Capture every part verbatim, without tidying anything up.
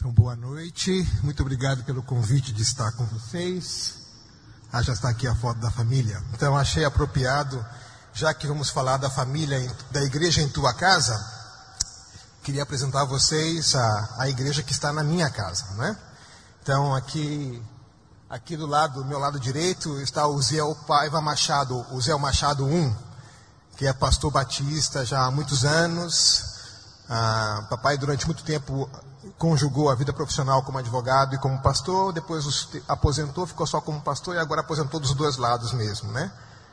Então, boa noite, muito obrigado pelo convite de estar com vocês. Ah, já está aqui a foto da família. Então, achei apropriado, já que vamos falar da família, da igreja em tua casa, queria apresentar a vocês a, a igreja que está na minha casa, né? Então, aqui, aqui do lado, do meu lado direito, está o Zé Paiva Machado, o Zé Machado um, que é pastor batista já há muitos anos. Ah, papai, durante muito tempo, conjugou a vida profissional como advogado e como pastor, depois aposentou, ficou só como pastor e agora aposentou dos dois lados mesmo, né?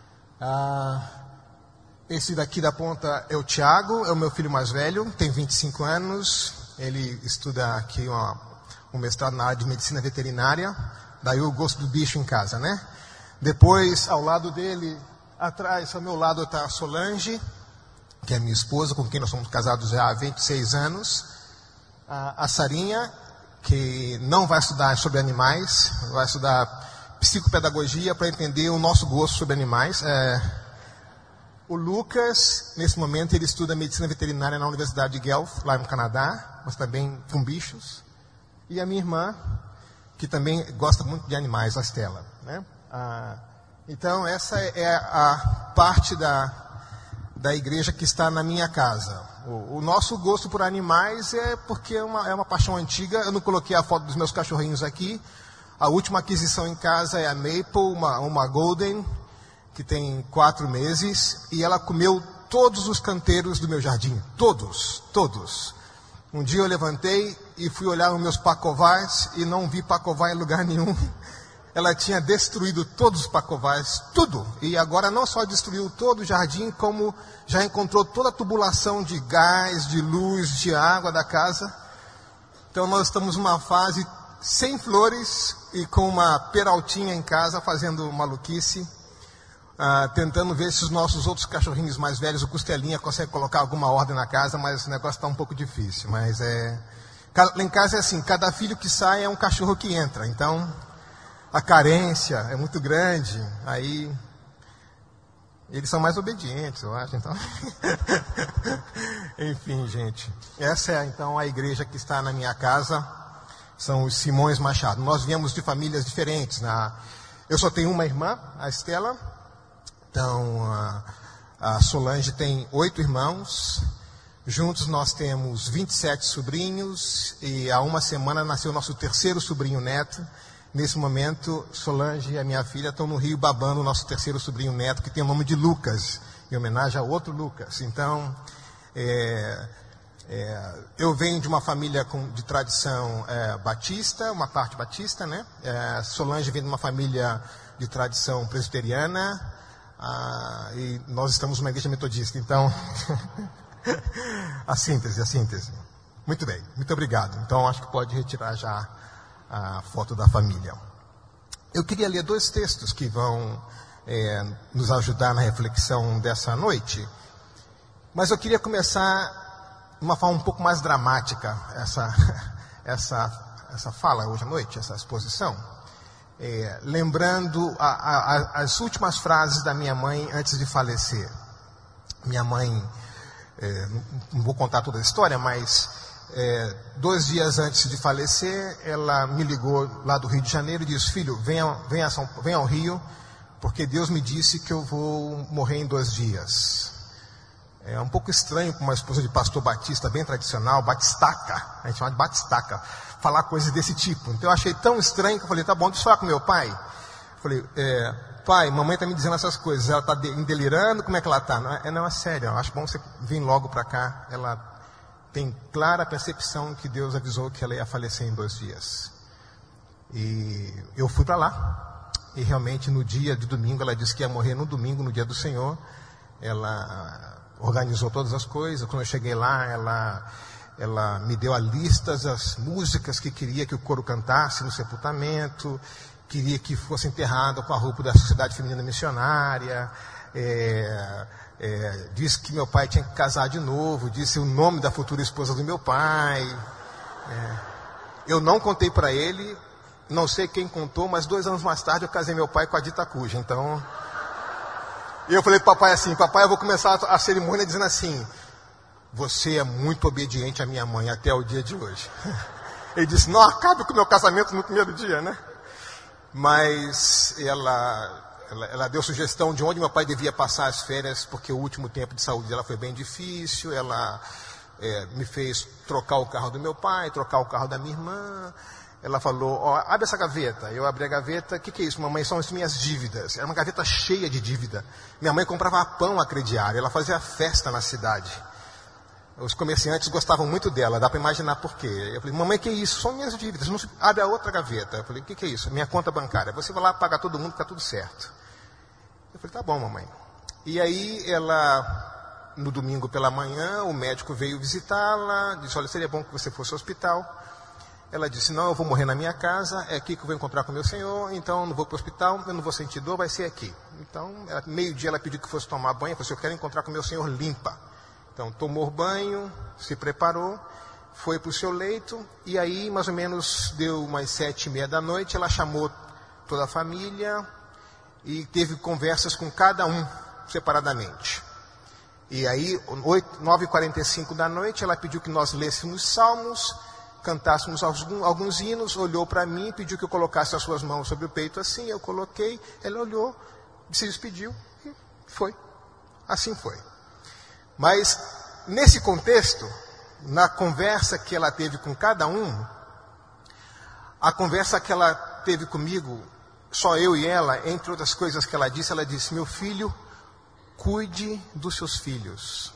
Ah, esse daqui da ponta é o Tiago, é o meu filho mais velho, tem vinte e cinco anos, ele estuda aqui uma, um mestrado na área de medicina veterinária, daí o gosto do bicho em casa, né? Depois, ao lado dele, atrás, ao meu lado está a Solange, que é minha esposa, com quem nós somos casados já há vinte e seis anos. A Sarinha, que não vai estudar sobre animais, vai estudar psicopedagogia para entender o nosso gosto sobre animais. É, o Lucas, nesse momento, ele estuda medicina veterinária na Universidade de Guelph, lá no Canadá, mas também com bichos. E a minha irmã, que também gosta muito de animais, a Estela, né? Ah, então, essa é a parte da, da igreja que está na minha casa. O, o nosso gosto por animais é porque é uma, é uma paixão antiga. Eu não coloquei a foto dos meus cachorrinhos aqui. A última aquisição em casa é a Maple, uma, uma Golden, que tem quatro meses. E ela comeu todos os canteiros do meu jardim. Todos, todos. Um dia eu levantei e fui olhar os meus pacovais e não vi pacová em lugar nenhum. Ela tinha destruído todos os pacovais, tudo. E agora não só destruiu todo o jardim, como já encontrou toda a tubulação de gás, de luz, de água da casa. Então nós estamos numa fase sem flores e com uma peraltinha em casa, fazendo maluquice, uh, tentando ver se os nossos outros cachorrinhos mais velhos, o Costelinha, consegue colocar alguma ordem na casa, mas o negócio está um pouco difícil. Mas é... Lá em casa é assim, cada filho que sai é um cachorro que entra, então... A carência é muito grande, aí eles são mais obedientes, eu acho, então. Enfim, gente, essa é então a igreja que está na minha casa, são os Simões Machado. Nós viemos de famílias diferentes, né? Eu só tenho uma irmã, a Estela, então a, a Solange tem oito irmãos, juntos nós temos vinte e sete sobrinhos, e há uma semana nasceu nosso terceiro sobrinho neto. Nesse momento, Solange e a minha filha estão no Rio babando o nosso terceiro sobrinho neto, que tem o nome de Lucas, em homenagem a outro Lucas. Então, é, é, eu venho de uma família com, de tradição é, batista, uma parte batista, né? É, Solange vem de uma família de tradição presbiteriana, ah, e nós estamos numa igreja metodista. Então, a síntese, a síntese. Muito bem, muito obrigado. Então, acho que pode retirar já a foto da família. Eu queria ler dois textos que vão é, nos ajudar na reflexão dessa noite, mas eu queria começar de uma forma um pouco mais dramática essa, essa, essa fala hoje à noite, essa exposição, é, lembrando a, a, as últimas frases da minha mãe antes de falecer. Minha mãe, é, não vou contar toda a história, mas É, dois dias antes de falecer, ela me ligou lá do Rio de Janeiro e disse: filho, venha, venha, São, venha ao Rio, porque Deus me disse que eu vou morrer em dois dias. É um pouco estranho para uma esposa de pastor batista, bem tradicional, batistaca, a gente chama de batistaca, falar coisas desse tipo. Então eu achei tão estranho que eu falei: tá bom, deixa eu falar com meu pai. Eu falei, é, pai, mamãe está me dizendo essas coisas, ela está delirando, como é que ela está? Não, é, não, é sério, eu acho bom você vir logo para cá. Ela tem clara percepção que Deus avisou que ela ia falecer em dois dias. E eu fui para lá, e realmente no dia de domingo, ela disse que ia morrer no domingo, no dia do Senhor. Ela organizou todas as coisas. Quando eu cheguei lá, ela, ela me deu a lista das músicas que queria que o coro cantasse no sepultamento, queria que fosse enterrada com a roupa da Sociedade Feminina Missionária, é... É, disse que meu pai tinha que casar de novo, disse o nome da futura esposa do meu pai. É, eu não contei para ele, não sei quem contou, mas dois anos mais tarde eu casei meu pai com a Dita Cuja. Então, e eu falei para o papai assim: papai, eu vou começar a cerimônia dizendo assim: você é muito obediente à minha mãe até o dia de hoje. Ele disse, não acabe com o meu casamento no primeiro dia, né? Mas ela, ela, ela deu sugestão de onde meu pai devia passar as férias, porque o último tempo de saúde dela foi bem difícil. Ela é, me fez trocar o carro do meu pai, trocar o carro da minha irmã. Ela falou, ó, abre essa gaveta. Eu abri a gaveta, o que, que é isso, mamãe? São as minhas dívidas. Era uma gaveta cheia de dívida. Minha mãe comprava pão a crediário, ela fazia festa na cidade. Os comerciantes gostavam muito dela, dá para imaginar por quê. Eu falei, mamãe, que é isso? São minhas dívidas, não se... abre a outra gaveta. Eu falei, o que, que é isso? Minha conta bancária. Você vai lá pagar todo mundo, fica tudo certo. Eu falei, tá bom, mamãe. E aí ela, no domingo pela manhã, o médico veio visitá-la, disse, olha, seria bom que você fosse ao hospital. Ela disse, não, eu vou morrer na minha casa, é aqui que eu vou encontrar com o meu Senhor, então eu não vou para o hospital, eu não vou sentir dor, vai ser aqui. Então, meio-dia ela pediu que fosse tomar banho, eu falei, eu quero encontrar com o meu Senhor limpa. Então, tomou banho, se preparou, foi para o seu leito, e aí, mais ou menos, deu umas sete e meia da noite, ela chamou toda a família e teve conversas com cada um, separadamente. E aí, nove e quarenta e cinco da noite, ela pediu que nós lêssemos salmos, cantássemos alguns, alguns hinos, olhou para mim, pediu que eu colocasse as suas mãos sobre o peito assim, eu coloquei, ela olhou, se despediu e foi. Assim foi. Mas, nesse contexto, na conversa que ela teve com cada um, a conversa que ela teve comigo, só eu e ela, entre outras coisas que ela disse, ela disse, meu filho, cuide dos seus filhos.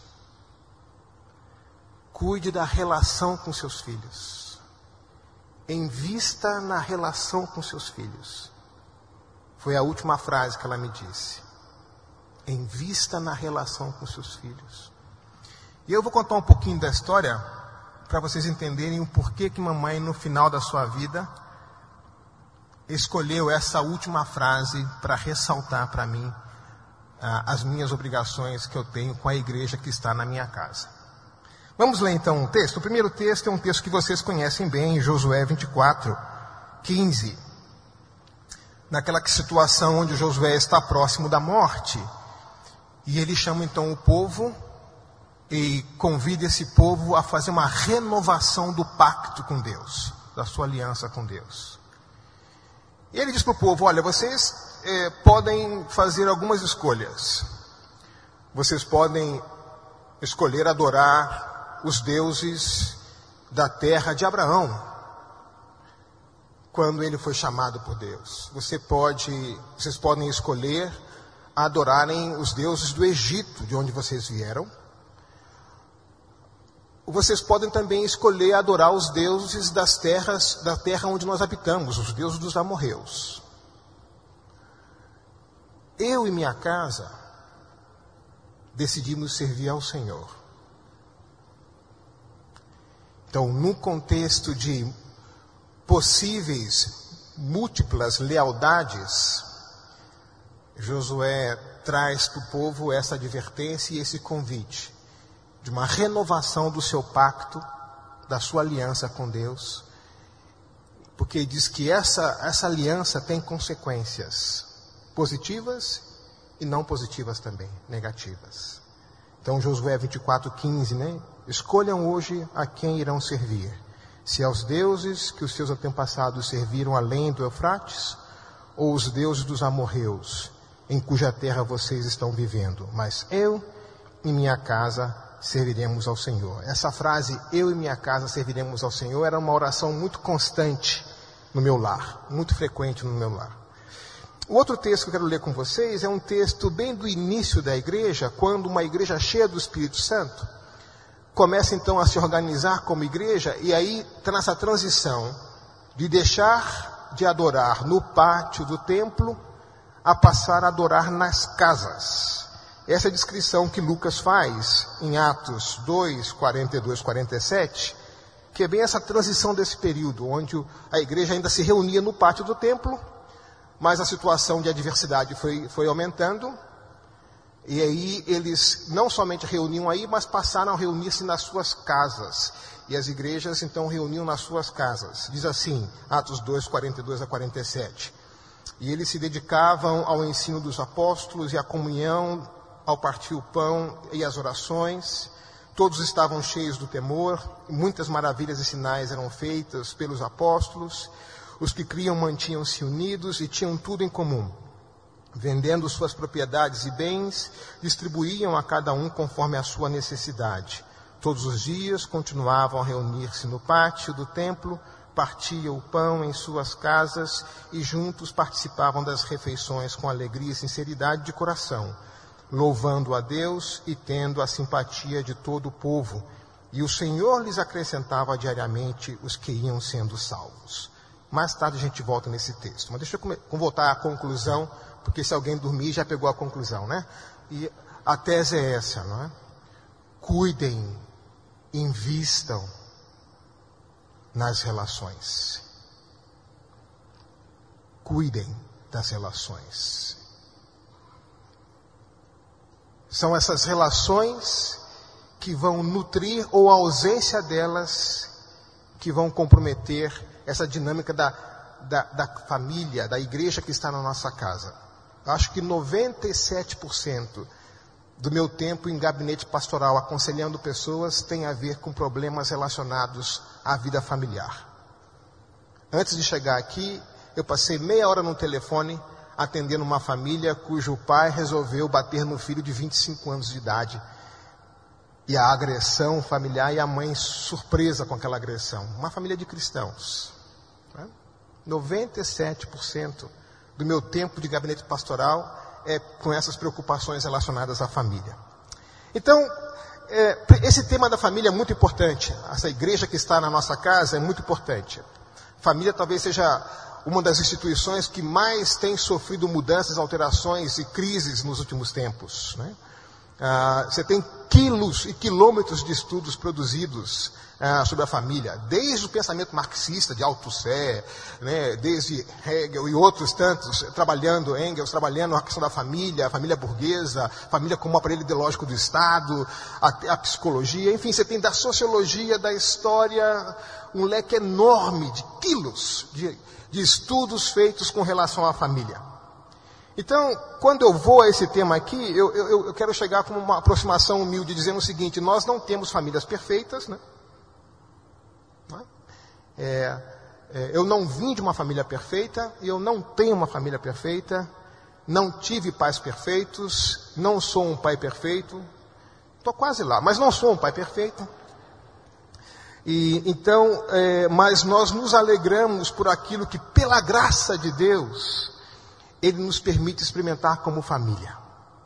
Cuide da relação com seus filhos. Invista na relação com seus filhos. Foi a última frase que ela me disse. Invista na relação com seus filhos. E eu vou contar um pouquinho da história para vocês entenderem o porquê que mamãe, no final da sua vida, escolheu essa última frase para ressaltar para mim ah, as minhas obrigações que eu tenho com a igreja que está na minha casa. Vamos ler então um texto. O primeiro texto é um texto que vocês conhecem bem, Josué vinte e quatro, quinze. Naquela situação onde Josué está próximo da morte. E ele chama então o povo e convida esse povo a fazer uma renovação do pacto com Deus, da sua aliança com Deus. E ele diz para o povo, olha, vocês eh, podem fazer algumas escolhas. Vocês podem escolher adorar os deuses da terra de Abraão, quando ele foi chamado por Deus. Você pode, vocês podem escolher adorarem os deuses do Egito, de onde vocês vieram. Vocês podem também escolher adorar os deuses das terras, da terra onde nós habitamos, os deuses dos amorreus. Eu e minha casa decidimos servir ao Senhor. Então, num contexto de possíveis múltiplas lealdades, Josué traz para o povo essa advertência e esse convite de uma renovação do seu pacto, da sua aliança com Deus, porque ele diz que essa, essa aliança tem consequências positivas e não positivas também, negativas. Então, Josué vinte e quatro, quinze, né? Escolham hoje a quem irão servir. Se aos deuses que os seus antepassados serviram além do Eufrates, ou os deuses dos amorreus, em cuja terra vocês estão vivendo. Mas eu e minha casa serviremos ao Senhor. Essa frase, eu e minha casa serviremos ao Senhor, era uma oração muito constante no meu lar, muito frequente no meu lar. O outro texto que eu quero ler com vocês é um texto bem do início da igreja, quando uma igreja cheia do Espírito Santo começa então a se organizar como igreja, e aí nessa transição de deixar de adorar no pátio do templo a passar a adorar nas casas. Essa é a descrição que Lucas faz em Atos dois, quarenta e dois, quarenta e sete, que é bem essa transição desse período, onde a igreja ainda se reunia no pátio do templo, mas a situação de adversidade foi, foi aumentando, e aí eles não somente reuniam aí, mas passaram a reunir-se nas suas casas. E as igrejas então reuniam nas suas casas. Diz assim, Atos dois, quarenta e dois a quarenta e sete. E eles se dedicavam ao ensino dos apóstolos e à comunhão, ao partir o pão e às orações. Todos estavam cheios do temor, e muitas maravilhas e sinais eram feitas pelos apóstolos. Os que criam mantinham-se unidos e tinham tudo em comum. Vendendo suas propriedades e bens, distribuíam a cada um conforme a sua necessidade. Todos os dias continuavam a reunir-se no pátio do templo, partiam o pão em suas casas e juntos participavam das refeições com alegria e sinceridade de coração, louvando a Deus e tendo a simpatia de todo o povo. E o Senhor lhes acrescentava diariamente os que iam sendo salvos. Mais tarde a gente volta nesse texto, mas deixa eu voltar à conclusão, porque se alguém dormir já pegou a conclusão, né? E a tese é essa, não é? Cuidem, invistam nas relações. Cuidem das relações. São essas relações que vão nutrir, ou a ausência delas, que vão comprometer essa dinâmica da, da, da família, da igreja que está na nossa casa. Acho que noventa e sete por cento do meu tempo em gabinete pastoral, aconselhando pessoas, tem a ver com problemas relacionados à vida familiar. Antes de chegar aqui, eu passei meia hora no telefone, atendendo uma família cujo pai resolveu bater no filho de vinte e cinco anos de idade. E a agressão familiar, e a mãe surpresa com aquela agressão. Uma família de cristãos. Né? noventa e sete por cento do meu tempo de gabinete pastoral é com essas preocupações relacionadas à família. Então, é, esse tema da família é muito importante. Essa igreja que está na nossa casa é muito importante. Família talvez seja uma das instituições que mais tem sofrido mudanças, alterações e crises nos últimos tempos. Né? Ah, você tem quilos e quilômetros de estudos produzidos ah, sobre a família, desde o pensamento marxista de Althusser, né, desde Hegel e outros tantos, trabalhando, Engels trabalhando a questão da família, a família burguesa, família como aparelho ideológico do Estado, a, a psicologia, enfim, você tem da sociologia, da história, um leque enorme de quilos de, de estudos feitos com relação à família. Então, quando eu vou a esse tema aqui, eu, eu, eu quero chegar com uma aproximação humilde, dizendo o seguinte: nós não temos famílias perfeitas, né? É, é, eu não vim de uma família perfeita, eu não tenho uma família perfeita, não tive pais perfeitos, não sou um pai perfeito, estou quase lá, mas não sou um pai perfeito. E, então, é, mas nós nos alegramos por aquilo que, pela graça de Deus, Ele nos permite experimentar como família.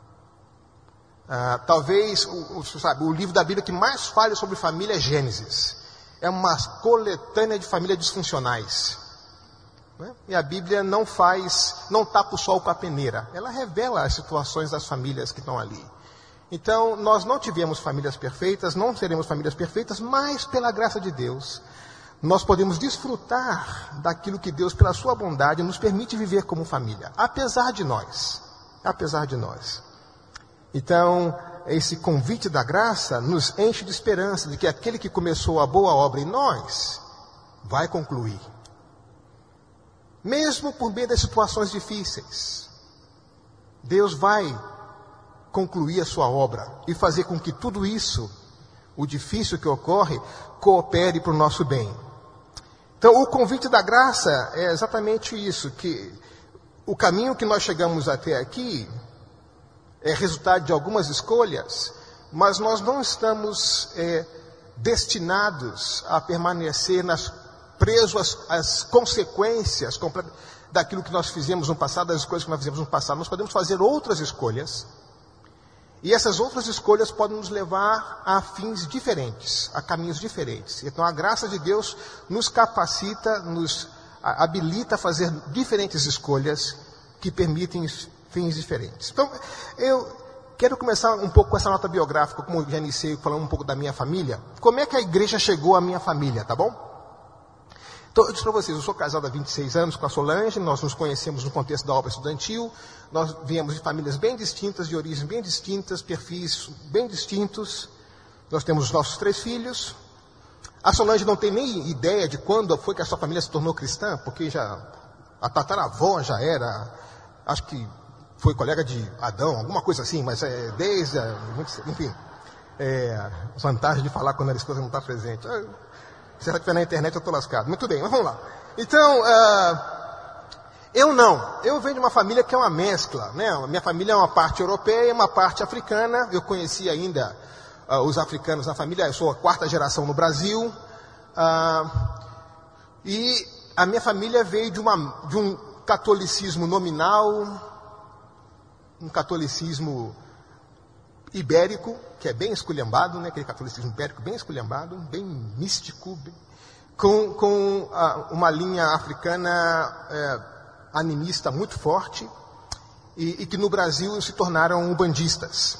Ah, talvez, o, o, sabe, o livro da Bíblia que mais fala sobre família é Gênesis. É uma coletânea de famílias disfuncionais. Né? E a Bíblia não faz, não tapa o sol com a peneira. Ela revela as situações das famílias que estão ali. Então, nós não tivemos famílias perfeitas, não seremos famílias perfeitas, mas pela graça de Deus, nós podemos desfrutar daquilo que Deus, pela sua bondade, nos permite viver como família, apesar de nós, apesar de nós. Então, esse convite da graça nos enche de esperança de que aquele que começou a boa obra em nós, vai concluir. Mesmo por meio das situações difíceis, Deus vai concluir a sua obra e fazer com que tudo isso, o difícil que ocorre, coopere para o nosso bem. Então, o convite da graça é exatamente isso, que o caminho que nós chegamos até aqui é resultado de algumas escolhas, mas nós não estamos é, destinados a permanecer nas, presos às, às consequências daquilo que nós fizemos no passado, das coisas que nós fizemos no passado. Nós podemos fazer outras escolhas, e essas outras escolhas podem nos levar a fins diferentes, a caminhos diferentes. Então a graça de Deus nos capacita, nos habilita a fazer diferentes escolhas que permitem fins diferentes. Então eu quero começar um pouco com essa nota biográfica, como já iniciei falando um pouco da minha família. Como é que a igreja chegou à minha família, tá bom? Então, eu disse para vocês, eu sou casado há vinte e seis anos com a Solange, nós nos conhecemos no contexto da obra estudantil, nós viemos de famílias bem distintas, de origens bem distintas, perfis bem distintos, nós temos os nossos três filhos. A Solange não tem nem ideia de quando foi que a sua família se tornou cristã, porque já a tataravó já era, acho que foi colega de Adão, alguma coisa assim, mas é desde, a, enfim. É, vantagem de falar quando a esposa não está presente. Se ela estiver na internet, eu estou lascado. Muito bem, mas vamos lá. Então, uh, eu não. Eu venho de uma família que é uma mescla, né? Minha família é uma parte europeia e uma parte africana. Eu conheci ainda uh, os africanos na família. Eu sou a quarta geração no Brasil. Uh, e a minha família veio de, uma, de um catolicismo nominal, um catolicismo ibérico, que é bem esculhambado, né? Aquele catolicismo ibérico bem esculhambado, bem místico, bem, com, com a, uma linha africana é, animista muito forte, e, e que no Brasil se tornaram umbandistas.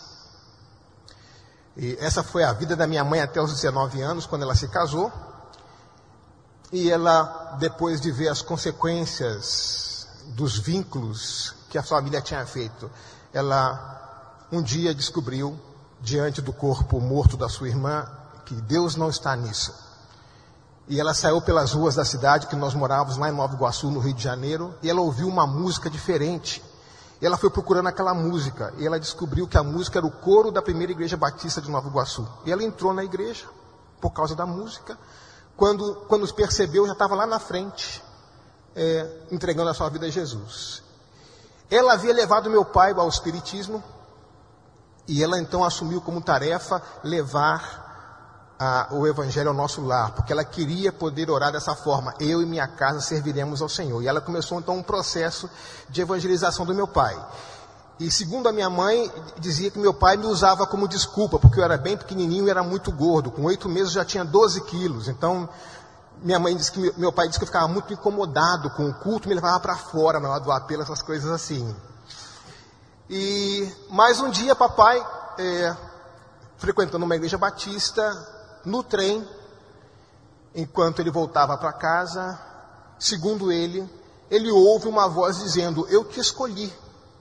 E essa foi a vida da minha mãe até os dezenove anos, quando ela se casou, e ela, depois de ver as consequências dos vínculos que a família tinha feito, ela um dia descobriu, diante do corpo morto da sua irmã, que Deus não está nisso. E ela saiu pelas ruas da cidade, que nós morávamos lá em Nova Iguaçu, no Rio de Janeiro, e ela ouviu uma música diferente. E ela foi procurando aquela música, e ela descobriu que a música era o coro da primeira igreja batista de Nova Iguaçu. E ela entrou na igreja, por causa da música. Quando, quando percebeu, já estava lá na frente, é, entregando a sua vida a Jesus. Ela havia levado meu pai ao espiritismo, e ela então assumiu como tarefa levar a, o evangelho ao nosso lar, porque ela queria poder orar dessa forma: eu e minha casa serviremos ao Senhor. E ela começou então um processo de evangelização do meu pai. E segundo a minha mãe, dizia que meu pai me usava como desculpa, porque eu era bem pequenininho e era muito gordo. Com oito meses já tinha doze quilos. Então minha mãe disse que meu pai disse que eu ficava muito incomodado com o culto, me levava para fora na hora do apelo, essas coisas assim. E mais um dia, papai, é, frequentando uma igreja batista, no trem, enquanto ele voltava para casa, segundo ele, ele ouve uma voz dizendo: eu te escolhi.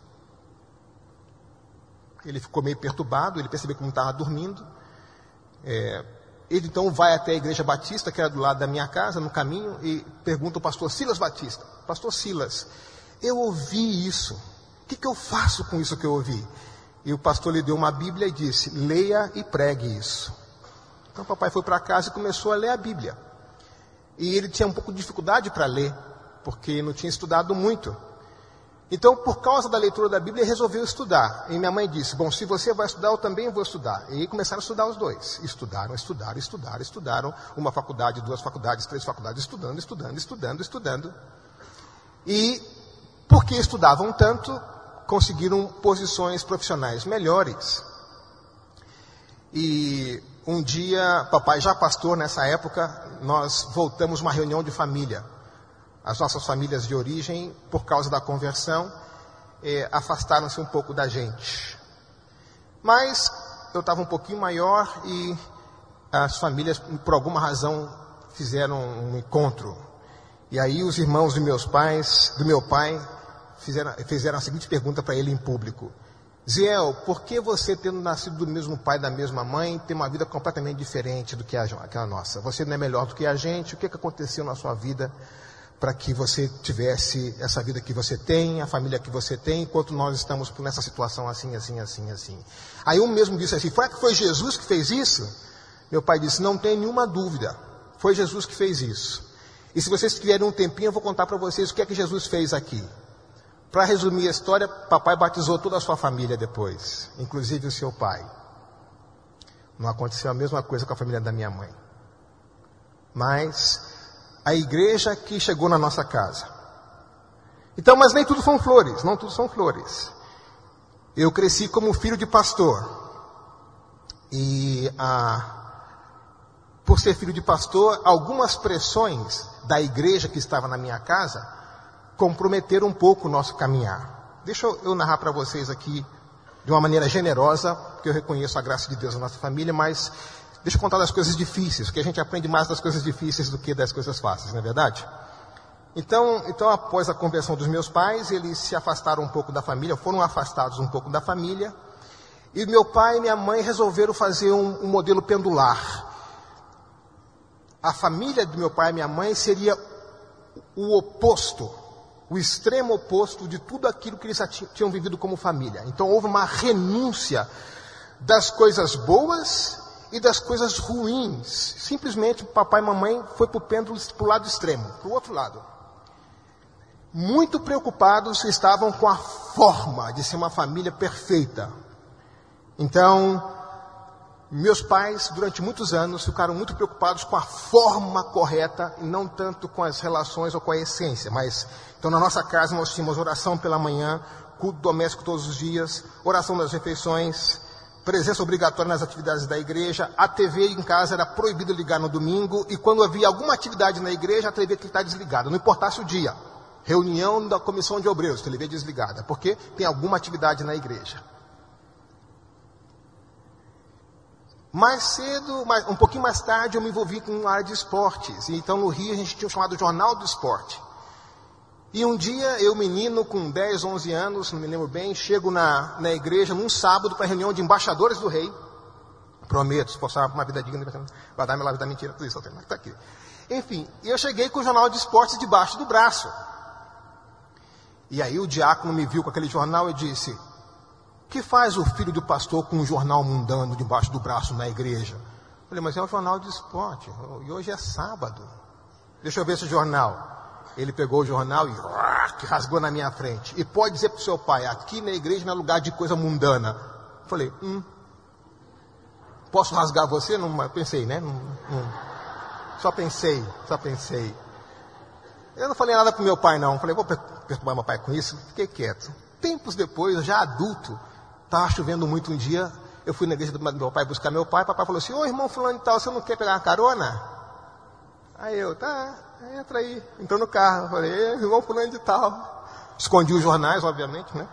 Ele ficou meio perturbado, ele percebeu que não estava dormindo. É, ele então vai até a igreja batista, que era do lado da minha casa, no caminho, e pergunta ao pastor Silas Batista: pastor Silas, eu ouvi isso. O que, que eu faço com isso que eu ouvi? E o pastor lhe deu uma Bíblia e disse: leia e pregue isso. Então o papai foi para casa e começou a ler a Bíblia. E ele tinha um pouco de dificuldade para ler, porque não tinha estudado muito. Então, por causa da leitura da Bíblia, ele resolveu estudar. E minha mãe disse: bom, se você vai estudar, eu também vou estudar. E aí começaram a estudar os dois. Estudaram, estudaram, estudaram, estudaram. Uma faculdade, duas faculdades, três faculdades, estudando, estudando, estudando, estudando. E porque estudavam tanto, conseguiram posições profissionais melhores. E um dia, papai já pastor nessa época, nós voltamos uma reunião de família. As nossas famílias de origem, por causa da conversão, eh, afastaram-se um pouco da gente. Mas eu estava um pouquinho maior e as famílias, por alguma razão, fizeram um encontro. E aí os irmãos dos meus pais, do meu pai, Fizeram, fizeram a seguinte pergunta para ele em público: Ziel, por que você, tendo nascido do mesmo pai e da mesma mãe, tem uma vida completamente diferente do que a, que a nossa? Você não é melhor do que a gente? O que, que aconteceu na sua vida para que você tivesse essa vida que você tem, a família que você tem, enquanto nós estamos nessa situação assim, assim, assim, assim? Aí um mesmo disse assim: foi que foi Jesus que fez isso? Meu pai disse: não tem nenhuma dúvida, foi Jesus que fez isso. E se vocês tiverem um tempinho, eu vou contar para vocês o que é que Jesus fez aqui. Para resumir a história, papai batizou toda a sua família depois, inclusive o seu pai. Não aconteceu a mesma coisa com a família da minha mãe. Mas a igreja que chegou na nossa casa. Então, mas nem tudo são flores, não tudo são flores. Eu cresci como filho de pastor. E ah, por ser filho de pastor, algumas pressões da igreja que estava na minha casa comprometer um pouco o nosso caminhar. Deixa eu, eu narrar para vocês aqui de uma maneira generosa, porque eu reconheço a graça de Deus na nossa família, mas deixa eu contar das coisas difíceis, porque a gente aprende mais das coisas difíceis do que das coisas fáceis, não é verdade? Então, então após a conversão dos meus pais, eles se afastaram um pouco da família, foram afastados um pouco da família, e meu pai e minha mãe resolveram fazer um, um modelo pendular. A família do meu pai e minha mãe seria o oposto, o extremo oposto de tudo aquilo que eles tinham vivido como família. Então houve uma renúncia das coisas boas e das coisas ruins. Simplesmente papai e mamãe foi para o pêndulo, para o lado extremo, para o outro lado. Muito preocupados estavam com a forma de ser uma família perfeita. Então, meus pais, durante muitos anos, ficaram muito preocupados com a forma correta e não tanto com as relações ou com a essência. Mas, então, na nossa casa nós tínhamos oração pela manhã, culto doméstico todos os dias, oração nas refeições, presença obrigatória nas atividades da igreja. A T V em casa era proibido ligar no domingo e quando havia alguma atividade na igreja, a T V tinha que estar desligada, não importasse o dia. Reunião da comissão de obreiros, T V desligada, porque tem alguma atividade na igreja. Mais cedo, mais, um pouquinho mais tarde, eu me envolvi com a área de esportes. Então, no Rio, a gente tinha o chamado Jornal do Esporte. E um dia, eu, menino, com dez, onze anos, não me lembro bem, chego na, na igreja, num sábado, para a reunião de embaixadores do rei. Prometo, se fosse uma vida digna, vai dar minha vida mentira, tudo isso, está aqui. Enfim, eu cheguei com o Jornal de Esportes debaixo do braço. E aí o diácono me viu com aquele jornal e disse: o que faz o filho do pastor com um jornal mundano debaixo do braço na igreja? Eu falei, mas é um jornal de esporte, e hoje é sábado. Deixa eu ver esse jornal. Ele pegou o jornal e que rasgou na minha frente. E pode dizer para o seu pai, aqui na igreja não é lugar de coisa mundana. Eu falei, hum, posso rasgar você? Não, eu pensei, né? Não, não. Só pensei, só pensei. Eu não falei nada para o meu pai, não. Falei, vou perturbar meu pai com isso. Fiquei quieto. Tempos depois, já adulto, estava chovendo muito um dia, eu fui na igreja do meu pai buscar meu pai, papai falou assim, ô irmão fulano e tal, você não quer pegar uma carona? Aí eu, tá, entra aí. Entrou no carro, eu falei, irmão fulano de tal. Escondi os jornais, obviamente, né?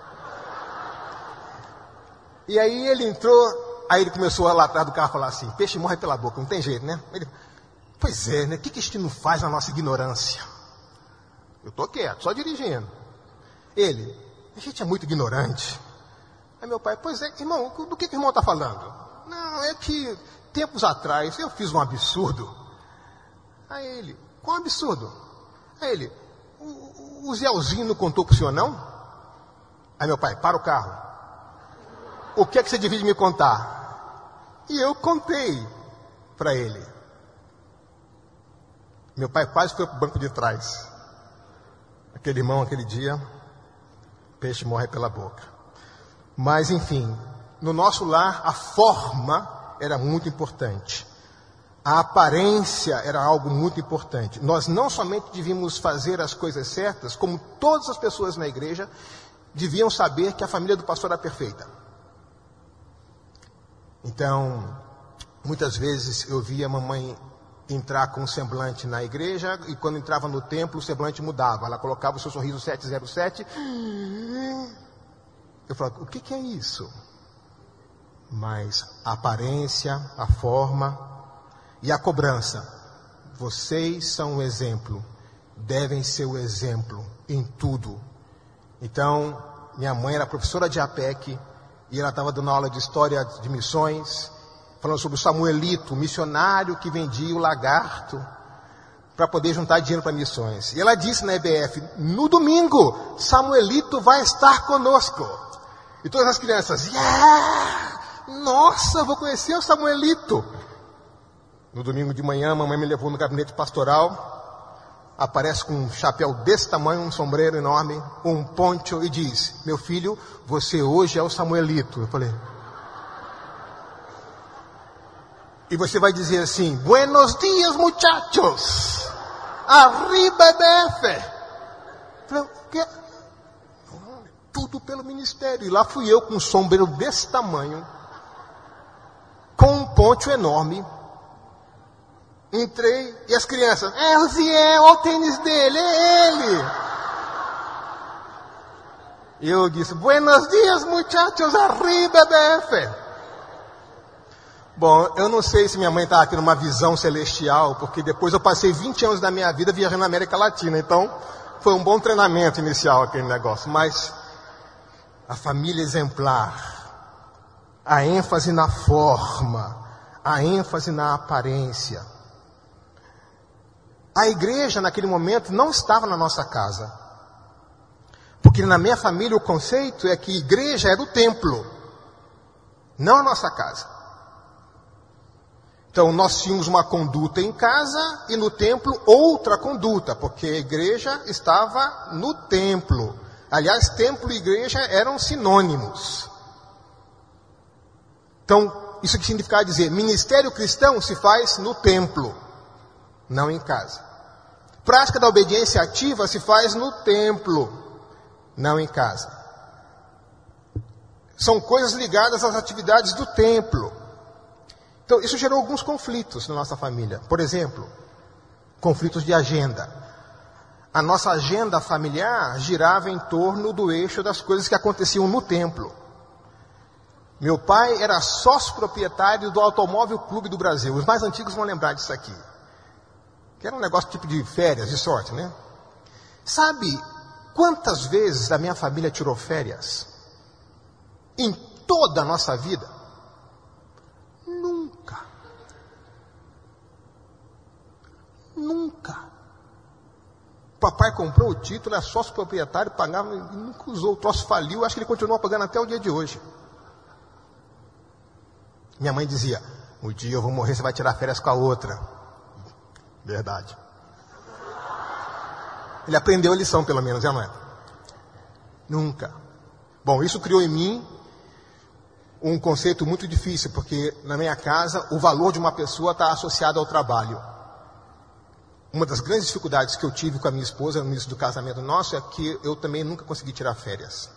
E aí ele entrou, aí ele começou a lá atrás do carro a falar assim, peixe morre pela boca, não tem jeito, né? Ele, pois é, né? O que que este não faz na nossa ignorância? Eu tô quieto, só dirigindo. Ele, a gente é muito ignorante. Aí meu pai, pois é, irmão, do que, que o irmão está falando? Não, é que tempos atrás eu fiz um absurdo. Aí ele, qual absurdo? Aí ele, o, o Zéuzinho não contou para o senhor não? Aí meu pai, para o carro. O que é que você devia me contar? E eu contei para ele. Meu pai quase foi para o banco de trás. Aquele irmão, aquele dia, peixe morre pela boca. Mas, enfim, no nosso lar, a forma era muito importante. A aparência era algo muito importante. Nós não somente devíamos fazer as coisas certas, como todas as pessoas na igreja deviam saber que a família do pastor era perfeita. Então, muitas vezes eu via a mamãe entrar com um semblante na igreja e quando entrava no templo o semblante mudava. Ela colocava o seu sorriso sete zero sete. Eu falava, o que, que é isso? Mas a aparência, a forma e a cobrança. Vocês são o exemplo. Devem ser o exemplo em tudo. Então, minha mãe era professora de A P E C e ela estava dando aula de história de missões, falando sobre o Samuelito, o missionário que vendia o lagarto para poder juntar dinheiro para missões. E ela disse na E B F, no domingo, Samuelito vai estar conosco. E todas as crianças, yeah! Nossa, vou conhecer o Samuelito. No domingo de manhã, a mamãe me levou no gabinete pastoral, aparece com um chapéu desse tamanho, um sombreiro enorme, um poncho e diz, meu filho, você hoje é o Samuelito. Eu falei... E você vai dizer assim, buenos dias muchachos, arriba B F. Falei, que? Tudo pelo ministério. E lá fui eu com um sombreiro desse tamanho, com um poncho enorme. Entrei e as crianças, é o Ziel, olha o tênis dele, é ele. E eu disse, buenos dias muchachos, arriba B F. Bom, eu não sei se minha mãe estava tendo uma visão celestial, porque depois eu passei vinte anos da minha vida viajando na América Latina, então foi um bom treinamento inicial aquele negócio. Mas a família exemplar, a ênfase na forma, a ênfase na aparência. A igreja naquele momento não estava na nossa casa, porque na minha família o conceito é que igreja era o templo. não a nossa casa. Então, nós tínhamos uma conduta em casa e no templo outra conduta, porque a igreja estava no templo. Aliás, templo e igreja eram sinônimos. Então, isso que significa dizer, ministério cristão se faz no templo, não em casa. Prática da obediência ativa se faz no templo, não em casa. São coisas ligadas às atividades do templo. Então, isso gerou alguns conflitos na nossa família. Por exemplo, conflitos de agenda. A nossa agenda familiar girava em torno do eixo das coisas que aconteciam no templo. Meu pai era sócio proprietário do Automóvel Clube do Brasil. Os mais antigos vão lembrar disso aqui. Que era um negócio tipo de férias, de sorte, né? Sabe quantas vezes a minha família tirou férias? Em toda a nossa vida? Nunca. Nunca. Papai comprou o título, era sócio proprietário, pagava e nunca usou. O troço faliu, acho que ele continua pagando até o dia de hoje. Minha mãe dizia, um dia eu vou morrer, você vai tirar férias com a outra. Verdade. Ele aprendeu a lição, pelo menos, não é? Nunca. Bom, isso criou em mim um conceito muito difícil, porque na minha casa o valor de uma pessoa está associado ao trabalho. Uma das grandes dificuldades que eu tive com a minha esposa no início do casamento nosso é que eu também nunca consegui tirar férias.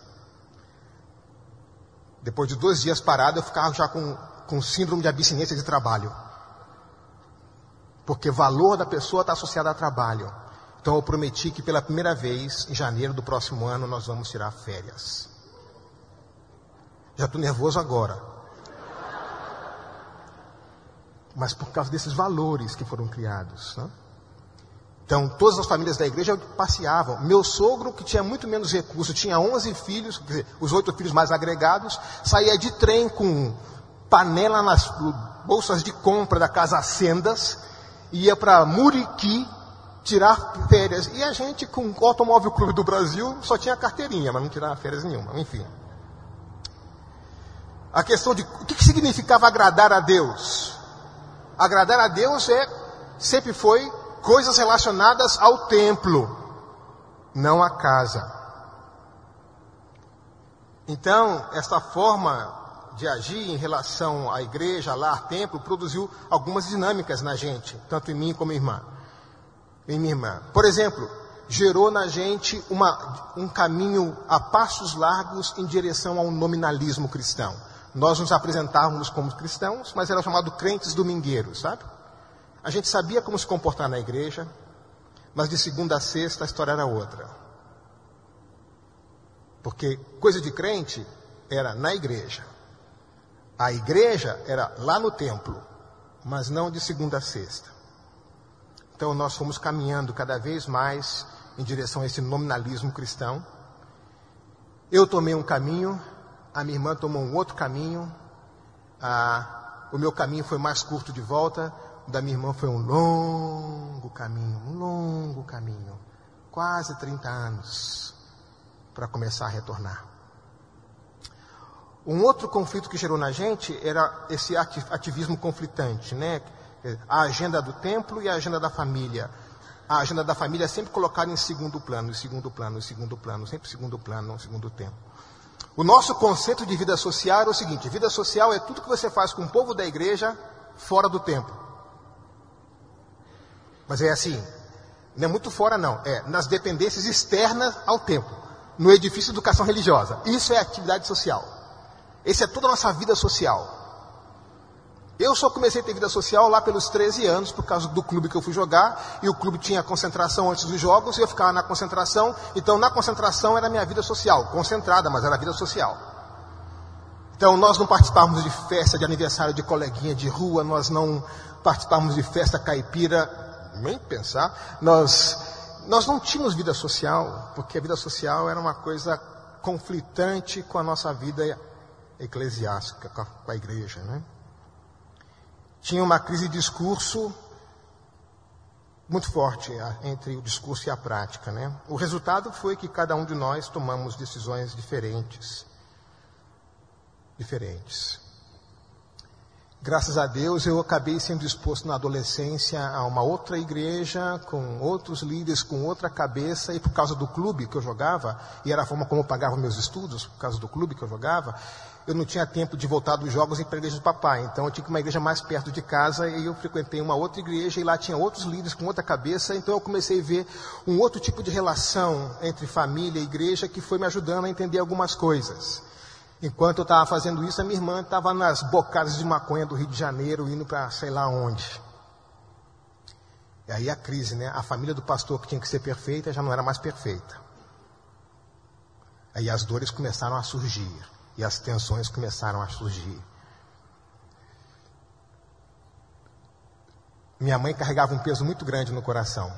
Depois de dois dias parado, eu ficava já com, com síndrome de abstinência de trabalho. Porque o valor da pessoa está associado a trabalho. Então eu prometi que pela primeira vez, em janeiro do próximo ano, nós vamos tirar férias. Já estou nervoso agora. Mas por causa desses valores que foram criados, né? Então, todas as famílias da igreja passeavam. Meu sogro, que tinha muito menos recursos, tinha onze filhos, quer dizer, os oito filhos mais agregados, saía de trem com panela nas bolsas de compra da Casa Sendas, ia para Muriqui tirar férias. E a gente, com o Automóvel Clube do Brasil, só tinha carteirinha, mas não tirava férias nenhuma. Enfim. A questão de o que significava agradar a Deus. Agradar a Deus é, sempre foi coisas relacionadas ao templo, não à casa. Então, essa forma de agir em relação à igreja, lar, templo, produziu algumas dinâmicas na gente, tanto em mim como em irmã. Em minha irmã. Por exemplo, gerou na gente uma, um caminho a passos largos em direção ao nominalismo cristão. Nós nos apresentávamos como cristãos, mas eram chamados crentes domingueiros, sabe? A gente sabia como se comportar na igreja, mas de segunda a sexta a história era outra. Porque coisa de crente era na igreja. A igreja era lá no templo, mas não de segunda a sexta. Então nós fomos caminhando cada vez mais em direção a esse nominalismo cristão. Eu tomei um caminho, a minha irmã tomou um outro caminho, a, o meu caminho foi mais curto de volta, o da minha irmã foi um longo caminho, um longo caminho, quase trinta anos, para começar a retornar. Um outro conflito que gerou na gente era esse ativismo conflitante, né? A agenda do templo e a agenda da família. A agenda da família é sempre colocada em segundo plano, em segundo plano, em segundo plano, sempre segundo plano, em segundo tempo. O nosso conceito de vida social é o seguinte: vida social é tudo que você faz com o povo da igreja fora do templo. Mas é assim, não é muito fora não, é nas dependências externas ao templo, no edifício de educação religiosa. Isso é atividade social. Essa é toda a nossa vida social. Eu só comecei a ter vida social lá pelos treze anos, por causa do clube que eu fui jogar, e o clube tinha concentração antes dos jogos, e eu ficava na concentração, então na concentração era a minha vida social, concentrada, mas era a vida social. Então nós não participávamos de festa de aniversário de coleguinha de rua, nós não participávamos de festa caipira, nem pensar, nós, nós não tínhamos vida social, porque a vida social era uma coisa conflitante com a nossa vida eclesiástica, com a, com a igreja, né? Tinha uma crise de discurso muito forte entre o discurso e a prática, né? O resultado foi que cada um de nós tomamos decisões diferentes. Diferentes. Graças a Deus, eu acabei sendo exposto na adolescência a uma outra igreja, com outros líderes, com outra cabeça, e por causa do clube que eu jogava, e era a forma como eu pagava meus estudos, por causa do clube que eu jogava, eu não tinha tempo de voltar dos jogos e ir para a igreja do papai. Então eu tinha que ir uma igreja mais perto de casa, e eu frequentei uma outra igreja, e lá tinha outros líderes com outra cabeça, então eu comecei a ver um outro tipo de relação entre família e igreja, que foi me ajudando a entender algumas coisas. Enquanto eu estava fazendo isso, a minha irmã estava nas bocadas de maconha do Rio de Janeiro, indo para sei lá onde. E aí a crise, né? A família do pastor, que tinha que ser perfeita, já não era mais perfeita. Aí as dores começaram a surgir, e as tensões começaram a surgir. Minha mãe carregava um peso muito grande no coração.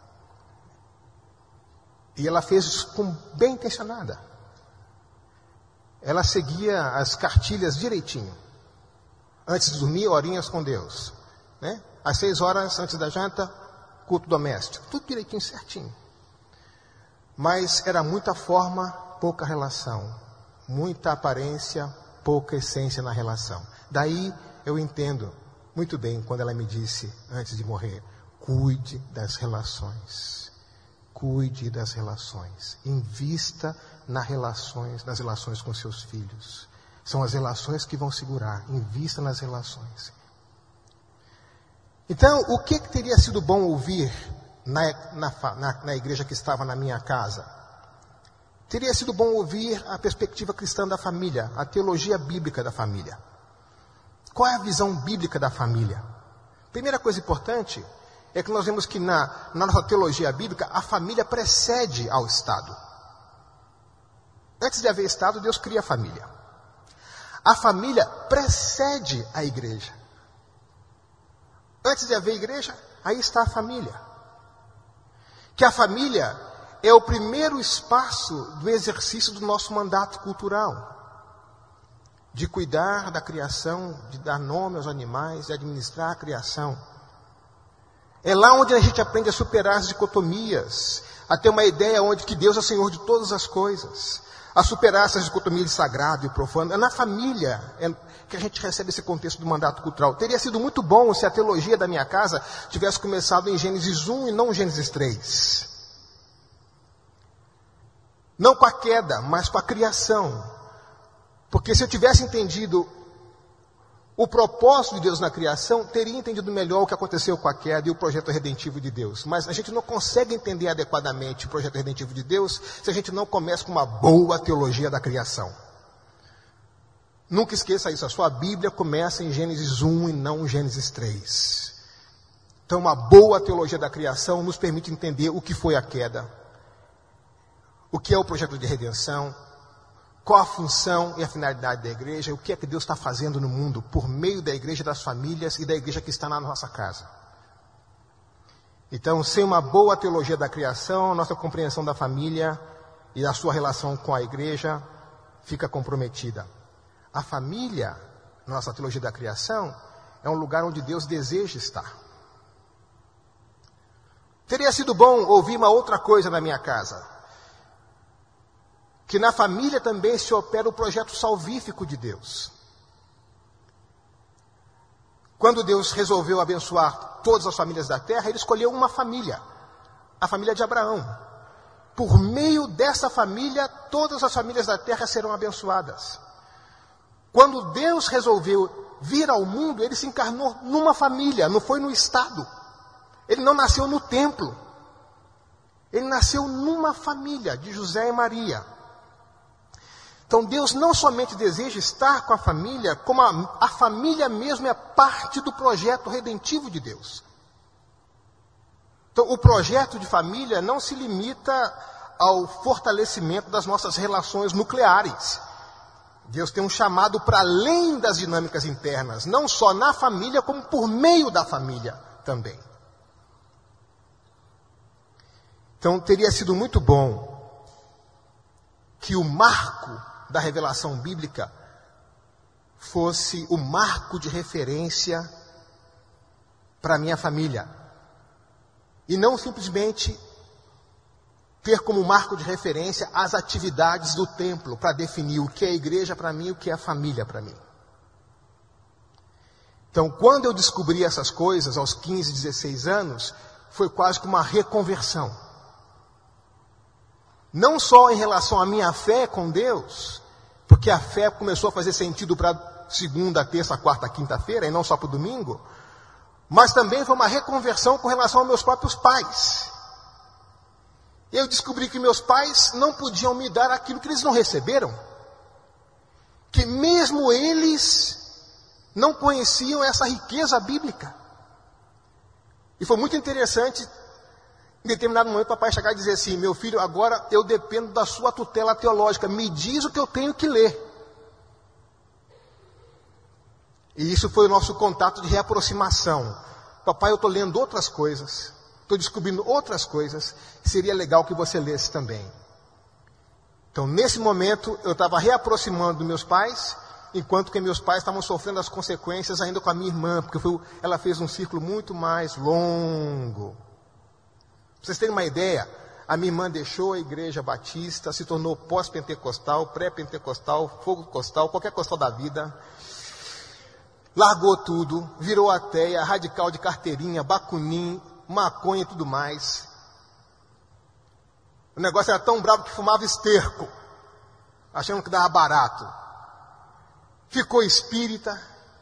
E ela fez isso com bem intencionada. Ela seguia as cartilhas direitinho. Antes de dormir, horinhas com Deus, né? Às seis horas antes da janta, culto doméstico. Tudo direitinho, certinho. Mas era muita forma, pouca relação. Muita aparência, pouca essência na relação. Daí eu entendo muito bem quando ela me disse, antes de morrer, cuide das relações. Cuide das relações. Invista nas relações, nas relações com seus filhos. São as relações que vão segurar. Invista nas relações. Então, o que, que teria sido bom ouvir na, na, na, na igreja que estava na minha casa? Teria sido bom ouvir a perspectiva cristã da família, a teologia bíblica da família. Qual é a visão bíblica da família? Primeira coisa importante é que nós vemos que na, na nossa teologia bíblica, a família precede ao Estado. Antes de haver Estado, Deus cria a família. A família precede a igreja. Antes de haver igreja, aí está a família. Que a família é o primeiro espaço do exercício do nosso mandato cultural. De cuidar da criação, de dar nome aos animais, de administrar a criação. É lá onde a gente aprende a superar as dicotomias, a ter uma ideia onde que Deus é o Senhor de todas as coisas, a superar essas dicotomias de sagrado e profano. É na família que a gente recebe esse contexto do mandato cultural. Teria sido muito bom se a teologia da minha casa tivesse começado em Gênesis um e não em Gênesis três. Não com a queda, mas com a criação. Porque se eu tivesse entendido o propósito de Deus na criação, teria entendido melhor o que aconteceu com a queda e o projeto redentivo de Deus. Mas a gente não consegue entender adequadamente o projeto redentivo de Deus se a gente não começa com uma boa teologia da criação. Nunca esqueça isso, a sua Bíblia começa em Gênesis um e não em Gênesis três. Então uma boa teologia da criação nos permite entender o que foi a queda, o que é o projeto de redenção, qual a função e a finalidade da igreja, o que é que Deus está fazendo no mundo por meio da igreja das famílias e da igreja que está na nossa casa. Então, sem uma boa teologia da criação, a nossa compreensão da família e da sua relação com a igreja fica comprometida. A família, nossa teologia da criação, é um lugar onde Deus deseja estar. Teria sido bom ouvir uma outra coisa na minha casa. Que na família também se opera o projeto salvífico de Deus. Quando Deus resolveu abençoar todas as famílias da terra, Ele escolheu uma família, a família de Abraão. Por meio dessa família, todas as famílias da terra serão abençoadas. Quando Deus resolveu vir ao mundo, Ele se encarnou numa família, não foi no Estado. Ele não nasceu no templo. Ele nasceu numa família de José e Maria. Então Deus não somente deseja estar com a família, como a, a família mesmo é parte do projeto redentivo de Deus. Então o projeto de família não se limita ao fortalecimento das nossas relações nucleares. Deus tem um chamado para além das dinâmicas internas, não só na família, como por meio da família também. Então teria sido muito bom que o marco da revelação bíblica fosse o marco de referência para a minha família. E não simplesmente ter como marco de referência as atividades do templo para definir o que é a igreja para mim e o que é a família para mim. Então, quando eu descobri essas coisas, aos quinze, dezesseis anos, foi quase que uma reconversão. Não só em relação à minha fé com Deus, porque a fé começou a fazer sentido para segunda, terça, quarta, quinta-feira, e não só para o domingo, mas também foi uma reconversão com relação aos meus próprios pais. Eu descobri que meus pais não podiam me dar aquilo que eles não receberam. Que mesmo eles não conheciam essa riqueza bíblica. E foi muito interessante, em determinado momento, o papai chegar e dizer assim: meu filho, agora eu dependo da sua tutela teológica, me diz o que eu tenho que ler. E isso foi o nosso contato de reaproximação. Papai, eu estou lendo outras coisas, estou descobrindo outras coisas, seria legal que você lesse também. Então, nesse momento, eu estava reaproximando dos meus pais, enquanto que meus pais estavam sofrendo as consequências ainda com a minha irmã, porque foi, ela fez um círculo muito mais longo. Para vocês terem uma ideia, a minha irmã deixou a igreja batista, se tornou pós-pentecostal, pré-pentecostal, fogo costal, qualquer costal da vida. Largou tudo, virou ateia, radical de carteirinha, bacunim, maconha e tudo mais. O negócio era tão bravo que fumava esterco, achando que dava barato. Ficou espírita.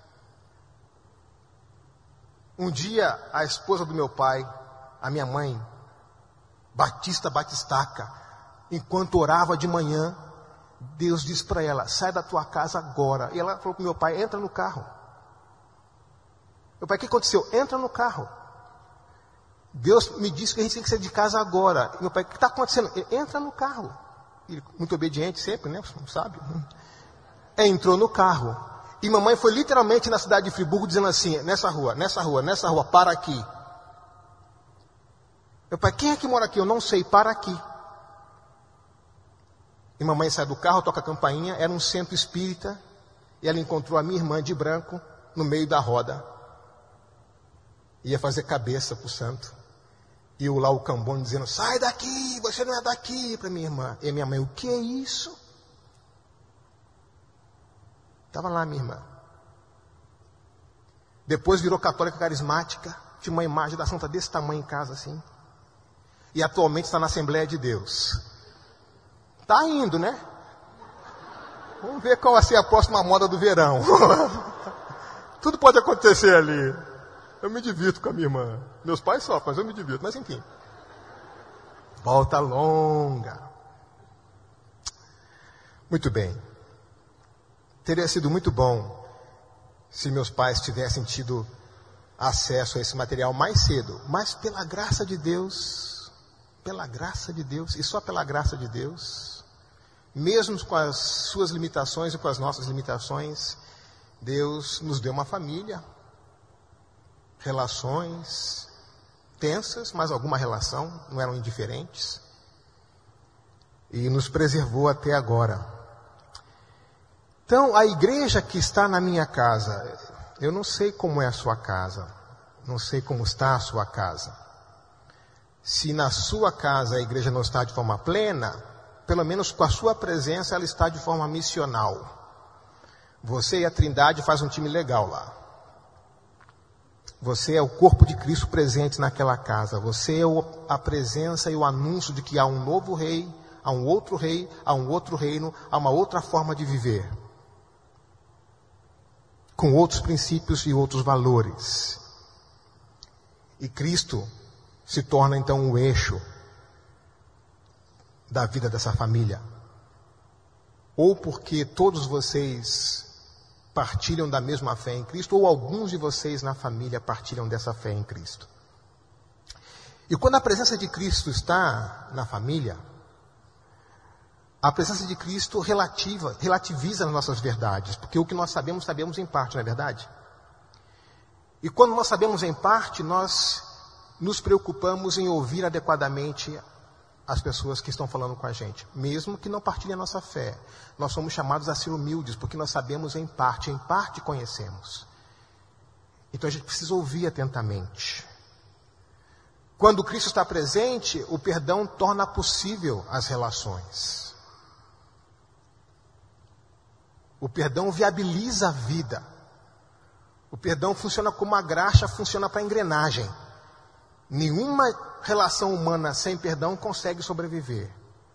Um dia, a esposa do meu pai, a minha mãe, Batista Batistaca, enquanto orava de manhã, Deus disse para ela: sai da tua casa agora. E ela falou para o meu pai: entra no carro. Meu pai: o que aconteceu? Entra no carro. Deus me disse que a gente tem que sair de casa agora. E meu pai: o que está acontecendo? Entra no carro. Ele, muito obediente sempre, né? Você não sabe. Entrou no carro. E mamãe foi literalmente na cidade de Friburgo dizendo assim: nessa rua, nessa rua, nessa rua, para aqui. Meu pai: quem é que mora aqui? Eu não sei, para aqui. E mamãe sai do carro, toca a campainha, era um centro espírita, e ela encontrou a minha irmã de branco no meio da roda. Ia fazer cabeça para o santo. E o lá o cambone dizendo: sai daqui, você não é daqui, para minha irmã. E a minha mãe: o que é isso? Estava lá minha irmã. Depois virou católica carismática, tinha uma imagem da santa desse tamanho em casa assim. E atualmente está na Assembleia de Deus. Está indo, né? Vamos ver qual vai ser a próxima moda do verão. Tudo pode acontecer ali. Eu me divirto com a minha irmã. Meus pais sofrem, mas eu me divirto. Mas enfim. Volta longa. Muito bem. Teria sido muito bom se meus pais tivessem tido acesso a esse material mais cedo. Mas pela graça de Deus, pela graça de Deus, e só pela graça de Deus, mesmo com as suas limitações e com as nossas limitações, Deus nos deu uma família, relações tensas, mas alguma relação, não eram indiferentes, e nos preservou até agora. Então, a igreja que está na minha casa, eu não sei como é a sua casa, não sei como está a sua casa. Se na sua casa a igreja não está de forma plena, pelo menos com a sua presença ela está de forma missional. Você e a Trindade fazem um time legal lá. Você é o corpo de Cristo presente naquela casa. Você é a presença e o anúncio de que há um novo rei, há um outro rei, há um outro reino, há uma outra forma de viver. Com outros princípios e outros valores. E Cristo se torna então o eixo da vida dessa família. Ou porque todos vocês partilham da mesma fé em Cristo, ou alguns de vocês na família partilham dessa fé em Cristo. E quando a presença de Cristo está na família, a presença de Cristo relativa, relativiza as nossas verdades, porque o que nós sabemos, sabemos em parte, não é verdade? E quando nós sabemos em parte, nós nos preocupamos em ouvir adequadamente as pessoas que estão falando com a gente, mesmo que não partilhem a nossa fé. Nós somos chamados a ser humildes, porque nós sabemos em parte, em parte conhecemos. Então a gente precisa ouvir atentamente. Quando Cristo está presente, o perdão torna possível as relações. O perdão viabiliza a vida. O perdão funciona como a graxa funciona para a engrenagem. Nenhuma relação humana sem perdão consegue sobreviver.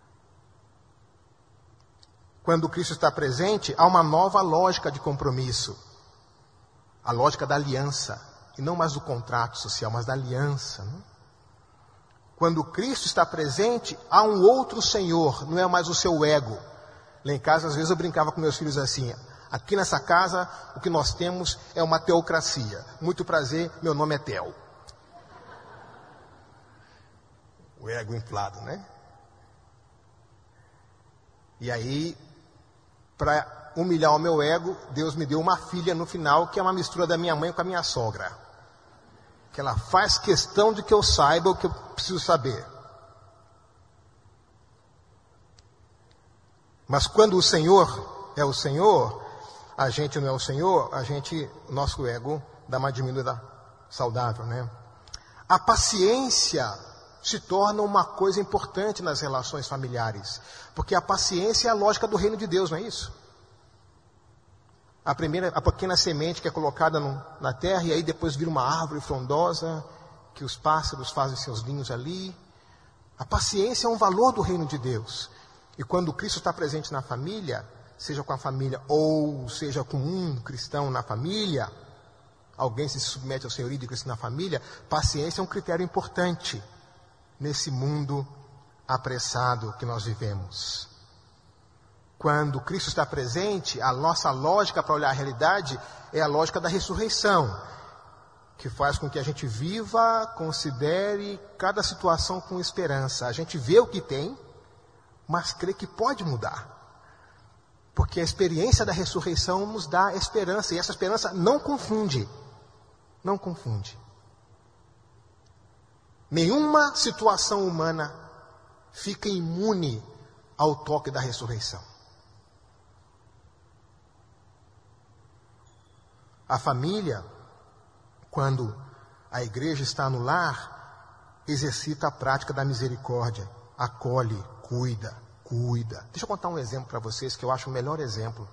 Quando Cristo está presente, há uma nova lógica de compromisso. A lógica da aliança. E não mais do contrato social, mas da aliança. Né? Quando Cristo está presente, há um outro Senhor, não é mais o seu ego. Lá em casa, às vezes eu brincava com meus filhos assim: aqui nessa casa, o que nós temos é uma teocracia. Muito prazer, meu nome é Theo. O ego inflado, né? E aí, para humilhar o meu ego, Deus me deu uma filha no final, que é uma mistura da minha mãe com a minha sogra. Que ela faz questão de que eu saiba o que eu preciso saber. Mas quando o Senhor é o Senhor, a gente não é o Senhor, a gente, nosso ego dá uma diminuída saudável, né? A paciência se torna uma coisa importante nas relações familiares, porque a paciência é a lógica do reino de Deus, não é isso? A primeira, a pequena semente que é colocada no, na terra, e aí depois vira uma árvore frondosa, que os pássaros fazem seus ninhos ali. A paciência é um valor do reino de Deus. E quando Cristo está presente na família, seja com a família ou seja com um cristão na família, alguém se submete ao senhorio de Cristo na família, paciência é um critério importante nesse mundo apressado que nós vivemos. Quando Cristo está presente, a nossa lógica para olhar a realidade é a lógica da ressurreição, que faz com que a gente viva, considere cada situação com esperança. A gente vê o que tem, mas crê que pode mudar. Porque a experiência da ressurreição nos dá esperança, e essa esperança não confunde. Não confunde. Nenhuma situação humana fica imune ao toque da ressurreição. A família, quando a igreja está no lar, exercita a prática da misericórdia, acolhe, cuida, cuida. Deixa eu contar um exemplo para vocês, que eu acho o melhor exemplo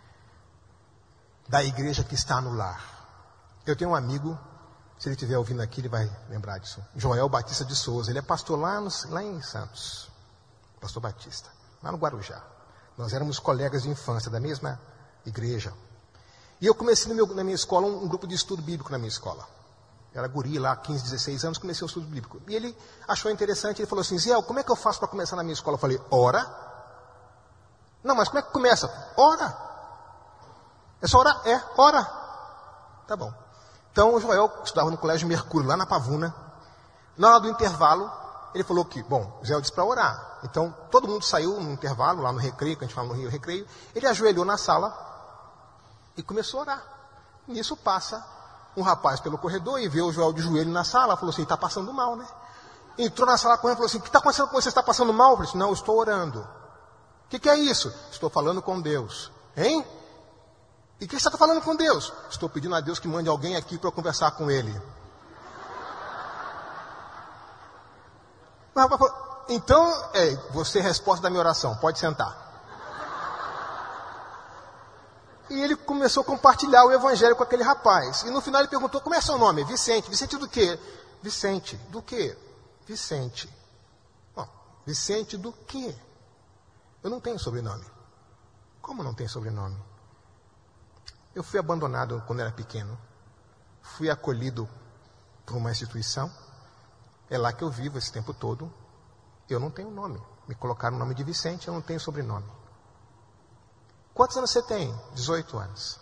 da igreja que está no lar. Eu tenho um amigo, se ele estiver ouvindo aqui, ele vai lembrar disso. Joel Batista de Souza, ele é pastor lá, no, lá em Santos. Pastor Batista, lá no Guarujá. Nós éramos colegas de infância da mesma igreja. E eu comecei no meu, na minha escola um, um grupo de estudo bíblico na minha escola. Eu era guri lá, quinze, dezesseis anos, comecei o estudo bíblico. E ele achou interessante, ele falou assim: Ziel, como é que eu faço para começar na minha escola? Eu falei: ora. Não, mas como é que começa? Ora. É só orar? É, ora. Tá bom. Então o Joel estudava no Colégio Mercúrio, lá na Pavuna. Na hora do intervalo, ele falou que, bom, o Zé disse para orar. Então todo mundo saiu no intervalo, lá no recreio, que a gente fala no Rio Recreio. Ele ajoelhou na sala e começou a orar. Nisso passa um rapaz pelo corredor e vê o Joel de joelho na sala. Falou assim: está passando mal, né? Entrou na sala correndo e falou assim: o que está acontecendo com você? Você está passando mal? Eu falei assim: não, eu estou orando. O que, que é isso? Estou falando com Deus. Hein? E o que você está falando com Deus? Estou pedindo a Deus que mande alguém aqui para eu conversar com Ele. Então, é, você é a resposta da minha oração. Pode sentar. E ele começou a compartilhar o evangelho com aquele rapaz. E no final ele perguntou: como é seu nome? Vicente. Vicente do quê? Vicente. Do quê? Vicente. Bom, Vicente do quê? Eu não tenho sobrenome. Como não tem sobrenome? Eu fui abandonado quando era pequeno. Fui acolhido por uma instituição. É lá que eu vivo esse tempo todo. Eu não tenho nome. Me colocaram o nome de Vicente, eu não tenho sobrenome. Quantos anos você tem? dezoito anos.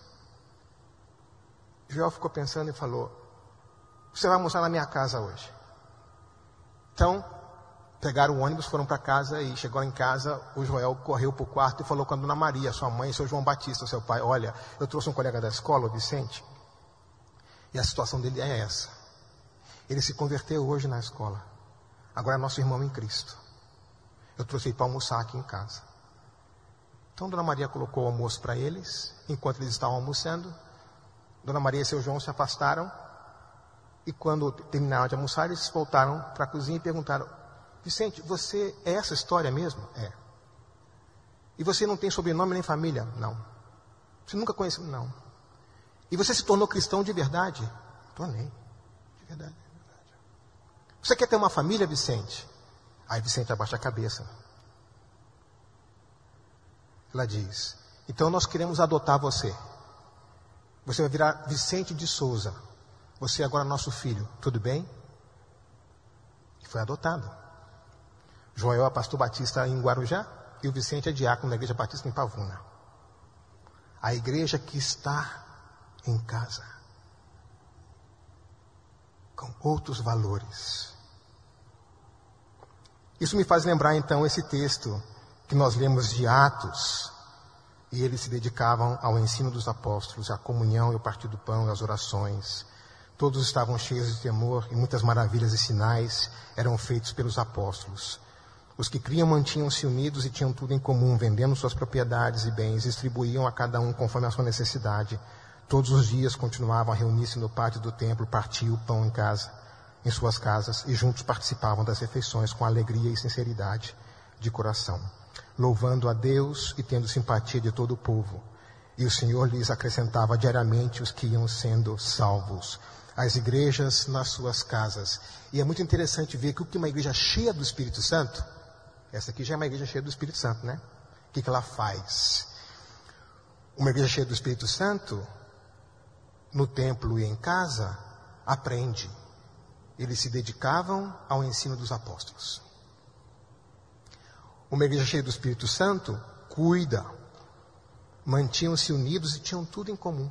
Joel ficou pensando e falou: você vai almoçar na minha casa hoje. Então, pegaram o ônibus, foram para casa e chegou em casa, o Joel correu para o quarto e falou com a dona Maria, sua mãe, e seu João Batista, seu pai: olha, eu trouxe um colega da escola, o Vicente, e a situação dele é essa. Ele se converteu hoje na escola. Agora é nosso irmão em Cristo. Eu trouxe ele para almoçar aqui em casa. Então Dona Maria colocou o almoço para eles. Enquanto eles estavam almoçando, Dona Maria e seu João se afastaram. E quando terminaram de almoçar, eles voltaram para a cozinha e perguntaram: Vicente, você é essa história mesmo? É. E você não tem sobrenome nem família? Não. Você nunca conheceu? Não. E você se tornou cristão de verdade? Tornei. De verdade. De verdade. Você quer ter uma família, Vicente? Aí Vicente abaixa a cabeça. Ela diz, então nós queremos adotar você. Você vai virar Vicente de Souza. Você agora é nosso filho. Tudo bem? E foi adotado. Joel é pastor batista em Guarujá e o Vicente é diácono da igreja batista em Pavuna. A igreja que está em casa. Com outros valores. Isso me faz lembrar então esse texto que nós lemos de Atos, e eles se dedicavam ao ensino dos apóstolos, à comunhão e ao partir do pão e às orações. Todos estavam cheios de temor e muitas maravilhas e sinais eram feitos pelos apóstolos. Os que criam mantinham-se unidos e tinham tudo em comum, vendendo suas propriedades e bens, distribuíam a cada um conforme a sua necessidade. Todos os dias continuavam a reunir-se no pátio do templo, partiam o pão em casa, em suas casas, e juntos participavam das refeições com alegria e sinceridade de coração, louvando a Deus e tendo simpatia de todo o povo. E o Senhor lhes acrescentava diariamente os que iam sendo salvos. As igrejas nas suas casas. E é muito interessante ver que o que uma igreja cheia do Espírito Santo, essa aqui já é uma igreja cheia do Espírito Santo, né? O que, que ela faz? Uma igreja cheia do Espírito Santo, no templo e em casa, aprende. Eles se dedicavam ao ensino dos apóstolos. Uma igreja cheia do Espírito Santo cuida, mantinham-se unidos e tinham tudo em comum.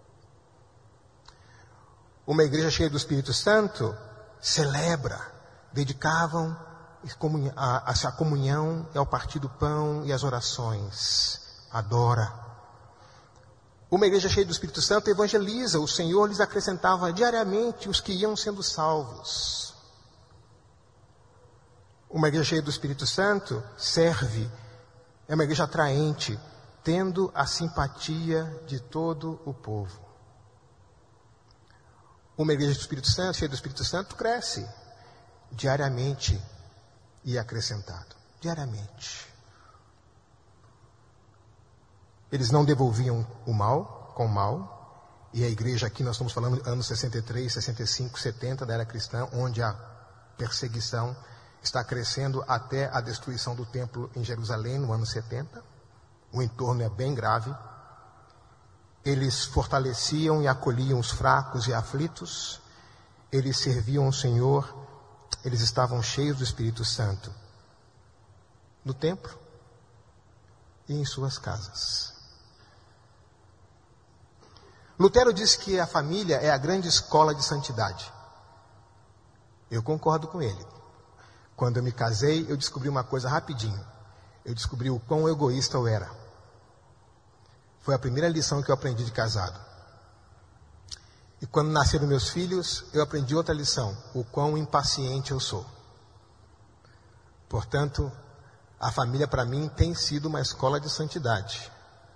Uma igreja cheia do Espírito Santo celebra, dedicavam a, a comunhão e ao partir do pão e as orações, adora. Uma igreja cheia do Espírito Santo evangeliza, o Senhor lhes acrescentava diariamente os que iam sendo salvos. Uma igreja cheia do Espírito Santo serve, é uma igreja atraente, tendo a simpatia de todo o povo. Uma igreja do Espírito Santo, cheia do Espírito Santo, cresce diariamente e é acrescentado. Diariamente. Eles não devolviam o mal com o mal. E a igreja aqui, nós estamos falando de anos sessenta e três, sessenta e cinco, setenta da era cristã, onde a perseguição está crescendo até a destruição do templo em Jerusalém, no ano setenta. O entorno é bem grave. Eles fortaleciam e acolhiam os fracos e aflitos. Eles serviam ao Senhor. Eles estavam cheios do Espírito Santo. No templo e em suas casas. Lutero diz que a família é a grande escola de santidade. Eu concordo com ele. Quando eu me casei, eu descobri uma coisa rapidinho. Eu descobri o quão egoísta eu era. Foi a primeira lição que eu aprendi de casado. E quando nasceram meus filhos, eu aprendi outra lição. O quão impaciente eu sou. Portanto, a família para mim tem sido uma escola de santidade.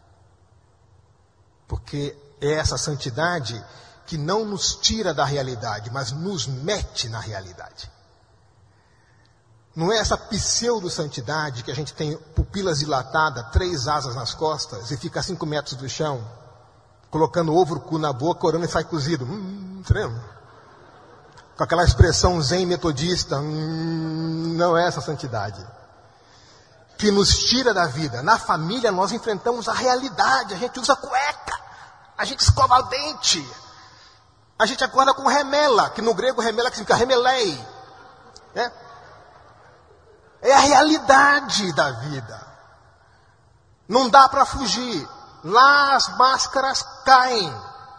Porque é essa santidade que não nos tira da realidade, mas nos mete na realidade. Não é essa pseudo-santidade que a gente tem pupilas dilatadas, três asas nas costas e fica a cinco metros do chão, colocando ovo cu na boca, orando e sai cozido. Hum, tremo. Com aquela expressão zen metodista. Hum, não é essa santidade que nos tira da vida. Na família nós enfrentamos a realidade. A gente usa cueca, a gente escova o dente, a gente acorda com remela, que no grego remela significa remelei. É? É a realidade da vida. Não dá para fugir. Lá as máscaras caem.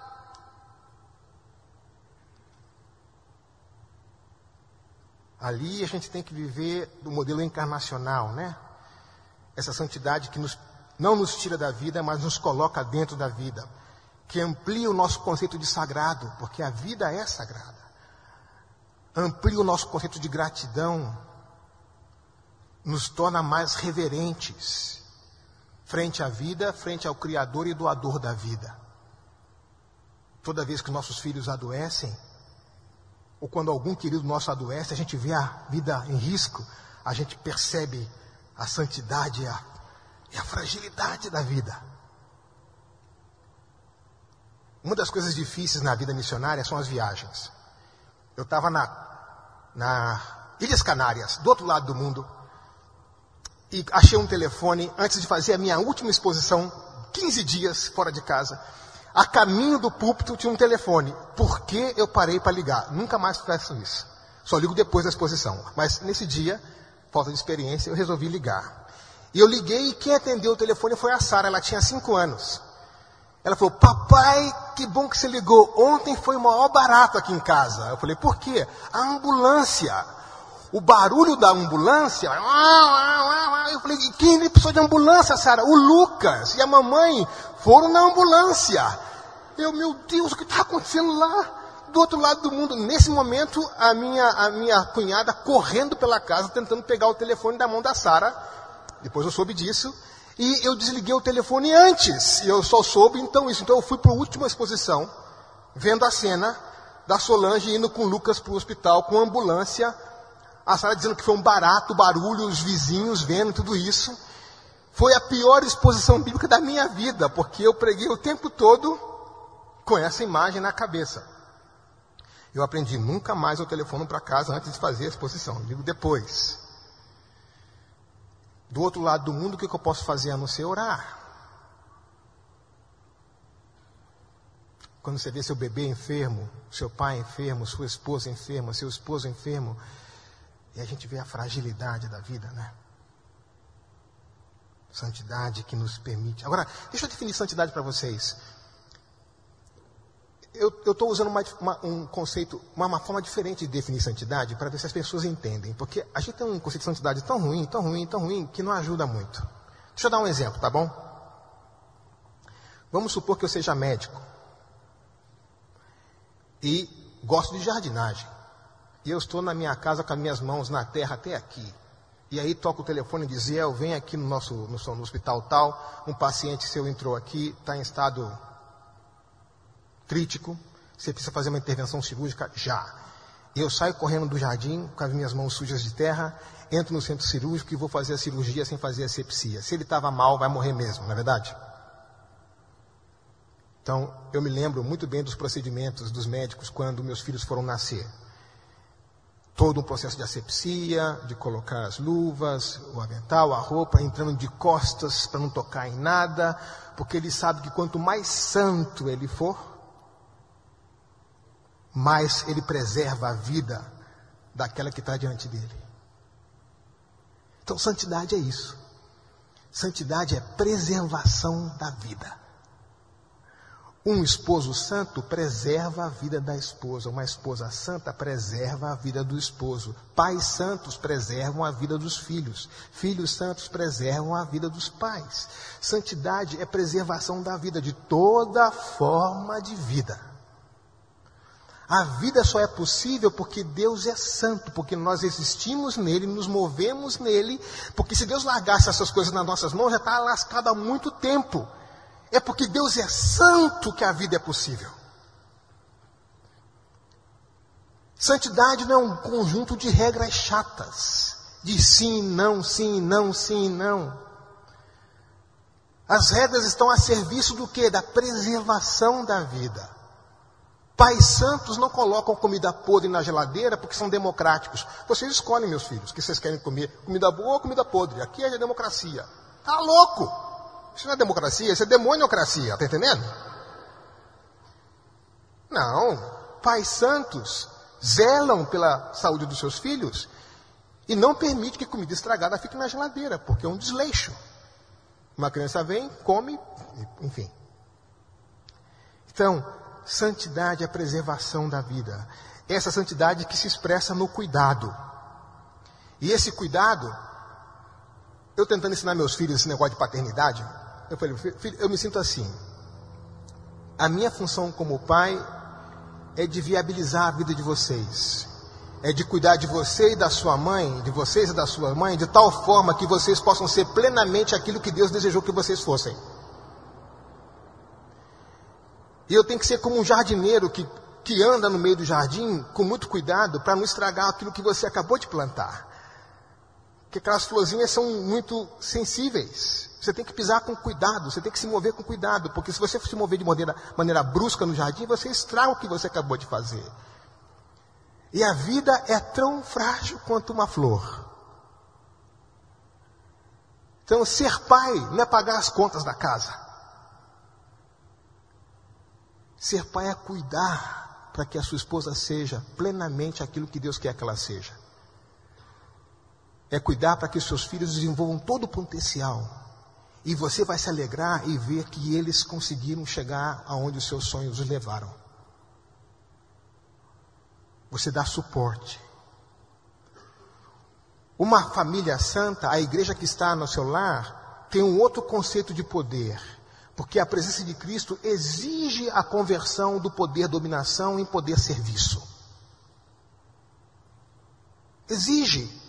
Ali a gente tem que viver do modelo encarnacional, né? Essa santidade que nos, não nos tira da vida, mas nos coloca dentro da vida. Que amplia o nosso conceito de sagrado, porque a vida é sagrada. Amplia o nosso conceito de gratidão. Nos torna mais reverentes frente à vida, frente ao Criador e doador da vida. Toda vez que nossos filhos adoecem, ou quando algum querido nosso adoece, a gente vê a vida em risco, a gente percebe a santidade e a, e a fragilidade da vida. Uma das coisas difíceis na vida missionária são as viagens. Eu estava na, na Ilhas Canárias, do outro lado do mundo, e achei um telefone antes de fazer a minha última exposição, quinze dias fora de casa. A caminho do púlpito tinha um telefone. Por que eu parei para ligar? Nunca mais faço isso. Só ligo depois da exposição. Mas nesse dia, falta de experiência, eu resolvi ligar. E eu liguei e quem atendeu o telefone foi a Sara. Ela tinha cinco anos. Ela falou, papai, que bom que você ligou. Ontem foi o maior barato aqui em casa. Eu falei, por quê? A ambulância. O barulho da ambulância. Eu falei, quem precisou de ambulância, Sara? O Lucas e a mamãe foram na ambulância. Eu, meu Deus, o que está acontecendo lá? Do outro lado do mundo. Nesse momento, a minha, a minha cunhada correndo pela casa, tentando pegar o telefone da mão da Sara. Depois eu soube disso. E eu desliguei o telefone antes. E eu só soube então isso. Então eu fui para a última exposição, vendo a cena da Solange indo com o Lucas para o hospital, com a ambulância. A Sara dizendo que foi um barato, barulho, os vizinhos vendo tudo isso. Foi a pior exposição bíblica da minha vida, porque eu preguei o tempo todo com essa imagem na cabeça. Eu aprendi nunca mais eu telefono para casa antes de fazer a exposição. Eu digo depois. Do outro lado do mundo, o que eu posso fazer a não ser orar? Quando você vê seu bebê enfermo, seu pai enfermo, sua esposa enferma, seu esposo enfermo, e a gente vê a fragilidade da vida, né? Santidade que nos permite. Agora, deixa eu definir santidade para vocês. Eu estou usando uma, uma, um conceito, uma, uma forma diferente de definir santidade para ver se as pessoas entendem. Porque a gente tem um conceito de santidade tão ruim, tão ruim, tão ruim, que não ajuda muito. Deixa eu dar um exemplo, tá bom? Vamos supor que eu seja médico e gosto de jardinagem. E eu estou na minha casa com as minhas mãos na terra até aqui. E aí toco o telefone e diz, eu venho aqui no nosso no, no hospital tal, um paciente seu entrou aqui, está em estado crítico, você precisa fazer uma intervenção cirúrgica já. E eu saio correndo do jardim com as minhas mãos sujas de terra, entro no centro cirúrgico e vou fazer a cirurgia sem fazer asepsia. Se ele estava mal, vai morrer mesmo, não é verdade? Então, eu me lembro muito bem dos procedimentos dos médicos quando meus filhos foram nascer. Todo um processo de asepsia, de colocar as luvas, o avental, a roupa, entrando de costas para não tocar em nada, porque ele sabe que quanto mais santo ele for, mais ele preserva a vida daquela que está diante dele. Então, santidade é isso. Santidade é preservação da vida. Um esposo santo preserva a vida da esposa. Uma esposa santa preserva a vida do esposo. Pais santos preservam a vida dos filhos. Filhos santos preservam a vida dos pais. Santidade é preservação da vida, de toda forma de vida. A vida só é possível porque Deus é santo, porque nós existimos nele, nos movemos nele, porque se Deus largasse essas coisas nas nossas mãos, já está lascado há muito tempo. É porque Deus é santo que a vida é possível. Santidade não é um conjunto de regras chatas, de sim, não, sim, não, sim, não. As regras estão a serviço do quê? Da preservação da vida. Pais santos não colocam comida podre na geladeira porque são democráticos. Vocês escolhem, meus filhos, o que vocês querem comer, comida boa ou comida podre. Aqui é a democracia. Tá louco? Isso não é democracia, isso é demoniocracia, tá entendendo? Não. Pais santos zelam pela saúde dos seus filhos e não permite que comida estragada fique na geladeira, porque é um desleixo. Uma criança vem, come, enfim. Então, santidade é a preservação da vida. Essa santidade que se expressa no cuidado. E esse cuidado, eu tentando ensinar meus filhos esse negócio de paternidade, eu falei, filho, eu me sinto assim. A minha função como pai é de viabilizar a vida de vocês. É de cuidar de você e da sua mãe, de vocês e da sua mãe, de tal forma que vocês possam ser plenamente aquilo que Deus desejou que vocês fossem. E eu tenho que ser como um jardineiro que, que anda no meio do jardim com muito cuidado para não estragar aquilo que você acabou de plantar. Porque aquelas florzinhas são muito sensíveis. Você tem que pisar com cuidado, você tem que se mover com cuidado, porque se você se mover de maneira, maneira brusca no jardim, você estraga o que você acabou de fazer. E a vida é tão frágil quanto uma flor. Então, ser pai não é pagar as contas da casa. Ser pai é cuidar para que a sua esposa seja plenamente aquilo que Deus quer que ela seja. É cuidar para que os seus filhos desenvolvam todo o potencial. E você vai se alegrar e ver que eles conseguiram chegar aonde os seus sonhos os levaram. Você dá suporte. Uma família santa, a igreja que está no seu lar, tem um outro conceito de poder. Porque a presença de Cristo exige a conversão do poder dominação em poder serviço. Exige.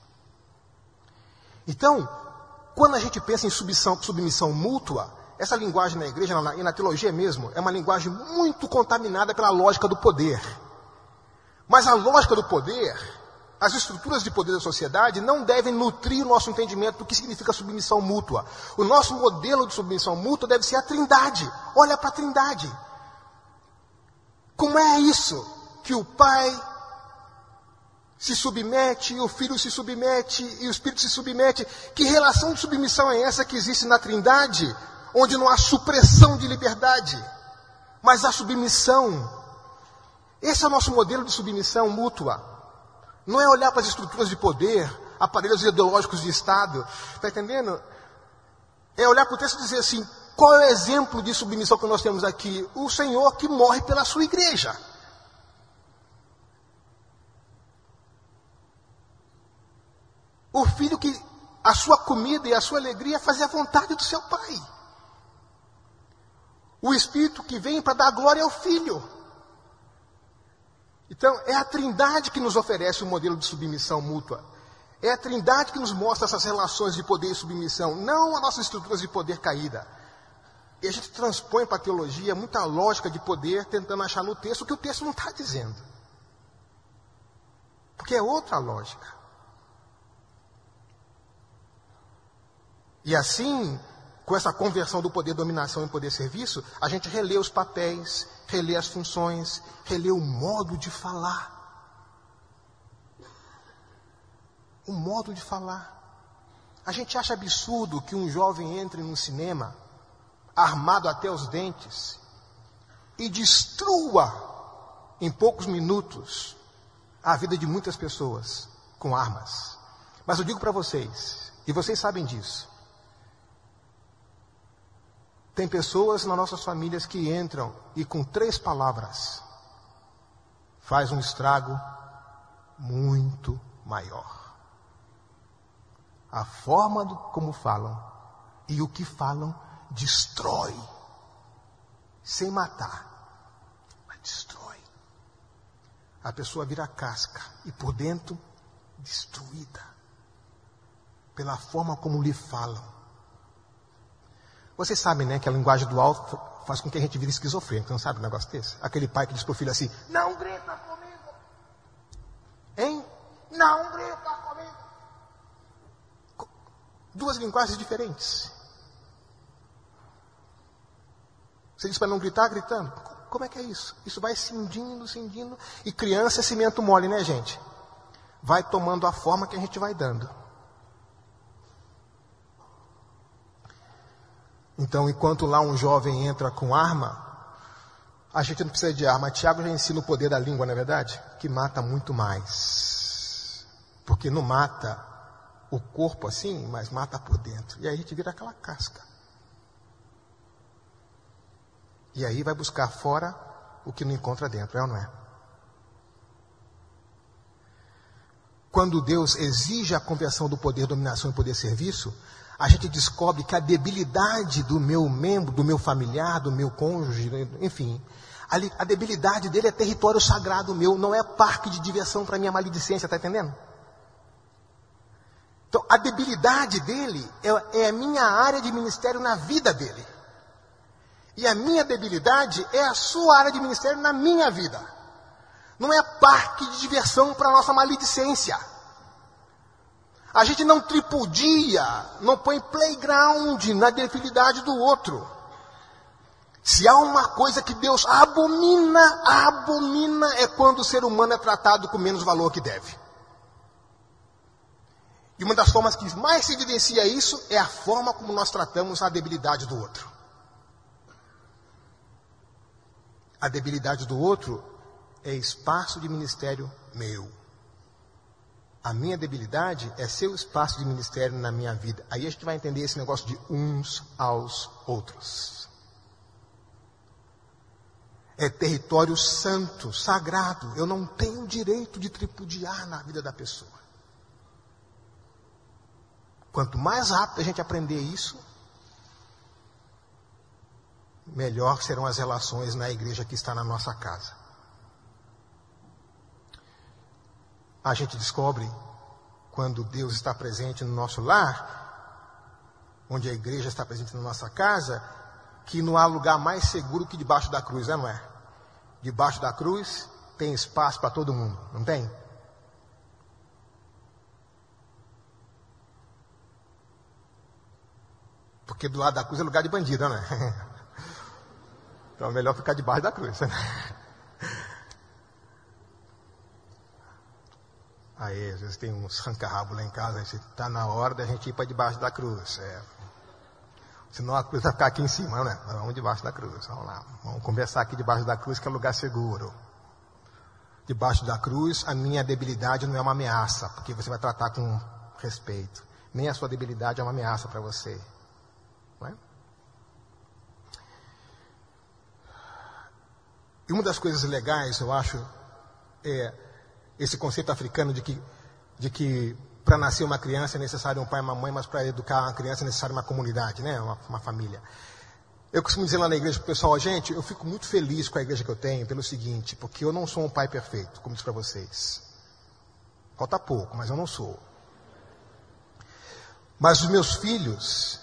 Então, quando a gente pensa em submissão, submissão mútua, essa linguagem na igreja na, e na teologia mesmo, é uma linguagem muito contaminada pela lógica do poder. Mas a lógica do poder, as estruturas de poder da sociedade não devem nutrir o nosso entendimento do que significa submissão mútua. O nosso modelo de submissão mútua deve ser a trindade. Olha para a trindade. Como é isso que o Pai se submete, o Filho se submete e o Espírito se submete? Que relação de submissão é essa que existe na trindade, onde não há supressão de liberdade, mas há submissão? Esse é o nosso modelo de submissão mútua. Não é olhar para as estruturas de poder, aparelhos ideológicos de Estado. Está entendendo? É olhar para o texto e dizer assim, qual é o exemplo de submissão que nós temos aqui? O Senhor que morre pela sua igreja. O filho que a sua comida e a sua alegria é fazer a vontade do seu pai. O Espírito que vem para dar glória ao Filho. Então, é a trindade que nos oferece o modelo de submissão mútua. É a trindade que nos mostra essas relações de poder e submissão, não as nossas estruturas de poder caída. E a gente transpõe para a teologia muita lógica de poder, tentando achar no texto o que o texto não está dizendo. Porque é outra lógica. E assim, com essa conversão do poder dominação em poder serviço, a gente relê os papéis, relê as funções, relê o modo de falar. O modo de falar. A gente acha absurdo que um jovem entre num cinema, armado até os dentes, e destrua, em poucos minutos, a vida de muitas pessoas com armas. Mas eu digo para vocês, e vocês sabem disso, tem pessoas nas nossas famílias que entram e com três palavras faz um estrago muito maior. A forma do, como falam e o que falam destrói. Sem matar, mas destrói. A pessoa vira casca e por dentro destruída pela forma como lhe falam. Vocês sabem, né, que a linguagem do alto faz com que a gente vire esquizofrênico, não sabe um negócio desse? Aquele pai que diz pro filho assim, não grita comigo. Hein? Não grita comigo. Duas linguagens diferentes. Você diz para não gritar, gritando. Como é que é isso? Isso vai cindindo, cindindo. E criança é cimento mole, né, gente? Vai tomando a forma que a gente vai dando. Então, enquanto lá um jovem entra com arma, a gente não precisa de arma. Tiago já ensina o poder da língua, não é verdade? Que mata muito mais. Porque não mata o corpo assim, mas mata por dentro. E aí a gente vira aquela casca. E aí vai buscar fora o que não encontra dentro, é ou não é? Quando Deus exige a conversão do poder dominação e poder serviço, a gente descobre que a debilidade do meu membro, do meu familiar, do meu cônjuge, enfim, a, a debilidade dele é território sagrado meu, não é parque de diversão para minha maledicência, está entendendo? Então, a debilidade dele é, é a minha área de ministério na vida dele. E a minha debilidade é a sua área de ministério na minha vida. Não é parque de diversão para a nossa maledicência. A gente não tripudia, não põe playground na debilidade do outro. Se há uma coisa que Deus abomina, abomina, é quando o ser humano é tratado com menos valor que deve. E uma das formas que mais se evidencia isso é a forma como nós tratamos a debilidade do outro. A debilidade do outro é espaço de ministério meu. A minha debilidade é seu espaço de ministério na minha vida. Aí a gente vai entender esse negócio de uns aos outros. É território santo, sagrado. Eu não tenho direito de tripudiar na vida da pessoa. Quanto mais rápido a gente aprender isso, melhor serão as relações na igreja que está na nossa casa. A gente descobre, quando Deus está presente no nosso lar, onde a igreja está presente na nossa casa, que não há lugar mais seguro que debaixo da cruz, não é? Debaixo da cruz tem espaço para todo mundo, não tem? Porque do lado da cruz é lugar de bandido, né? Então é melhor ficar debaixo da cruz, né? Aí, às vezes tem uns ranca-rabo lá em casa, está na hora da gente ir para debaixo da cruz. É. Senão a cruz vai ficar aqui em cima, né? Nós vamos debaixo da cruz, vamos lá. Vamos conversar aqui debaixo da cruz, que é lugar seguro. Debaixo da cruz, a minha debilidade não é uma ameaça, porque você vai tratar com respeito. Nem a sua debilidade é uma ameaça para você. Não é? E uma das coisas legais, eu acho, é esse conceito africano de que, de que para nascer uma criança é necessário um pai e uma mãe, mas para educar uma criança é necessário uma comunidade, né? uma, uma família. Eu costumo dizer lá na igreja para o pessoal, gente, eu fico muito feliz com a igreja que eu tenho pelo seguinte, porque eu não sou um pai perfeito, como disse para vocês. Falta pouco, mas eu não sou. Mas os meus filhos,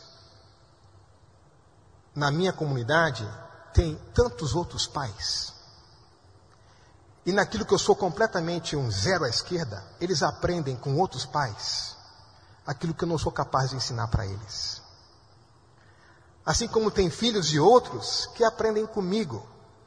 na minha comunidade, têm tantos outros pais. E naquilo que eu sou completamente um zero à esquerda, eles aprendem com outros pais aquilo que eu não sou capaz de ensinar para eles. Assim como tem filhos de outros que aprendem comigo.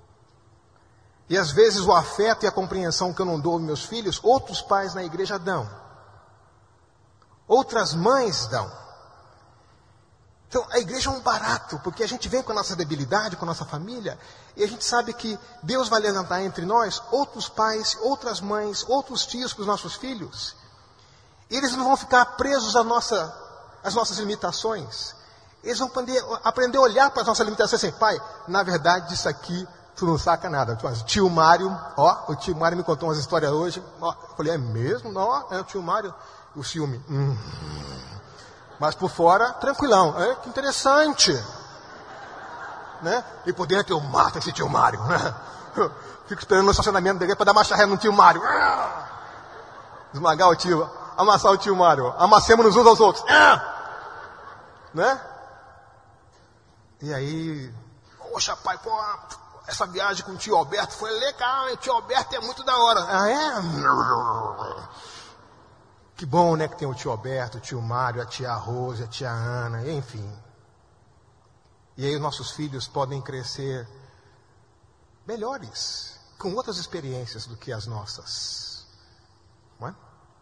E às vezes o afeto e a compreensão que eu não dou aos meus filhos, outros pais na igreja dão. Outras mães dão. Então, a igreja é um barato, porque a gente vem com a nossa debilidade, com a nossa família, e a gente sabe que Deus vai levantar entre nós outros pais, outras mães, outros tios para os nossos filhos. E eles não vão ficar presos à nossa, às nossas limitações. Eles vão aprender, aprender a olhar para as nossas limitações e dizer assim, pai, na verdade, disso aqui, tu não saca nada. O tio Mário, ó, o tio Mário me contou umas histórias hoje. Ó, eu falei, é mesmo? Não, é o tio Mário. O ciúme. Hum. Mas por fora, tranquilão. É, que interessante. Né? E por dentro eu mato esse tio Mário. Né? Fico esperando no estacionamento dele para dar marcha ré no tio Mário. Esmagar o tio. Amassar o tio Mário. Amassemos-nos uns aos outros. Né? E aí... Poxa, pai, pô, essa viagem com o tio Alberto foi legal. O tio Alberto é muito da hora. Ah, é? Que bom, né, que tem o tio Alberto, o tio Mário, a tia Rose, a tia Ana, enfim. E aí os nossos filhos podem crescer melhores, com outras experiências do que as nossas. Não é?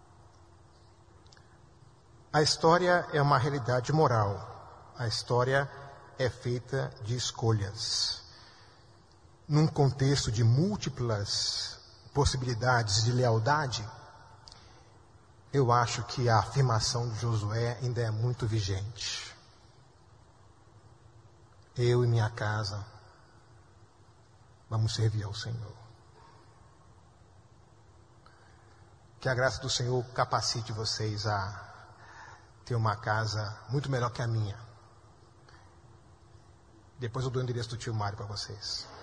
A história é uma realidade moral. A história é feita de escolhas. Num contexto de múltiplas possibilidades de lealdade, eu acho que a afirmação de Josué ainda é muito vigente. Eu e minha casa vamos servir ao Senhor. Que a graça do Senhor capacite vocês a ter uma casa muito melhor que a minha. Depois eu dou o endereço do tio Mário para vocês.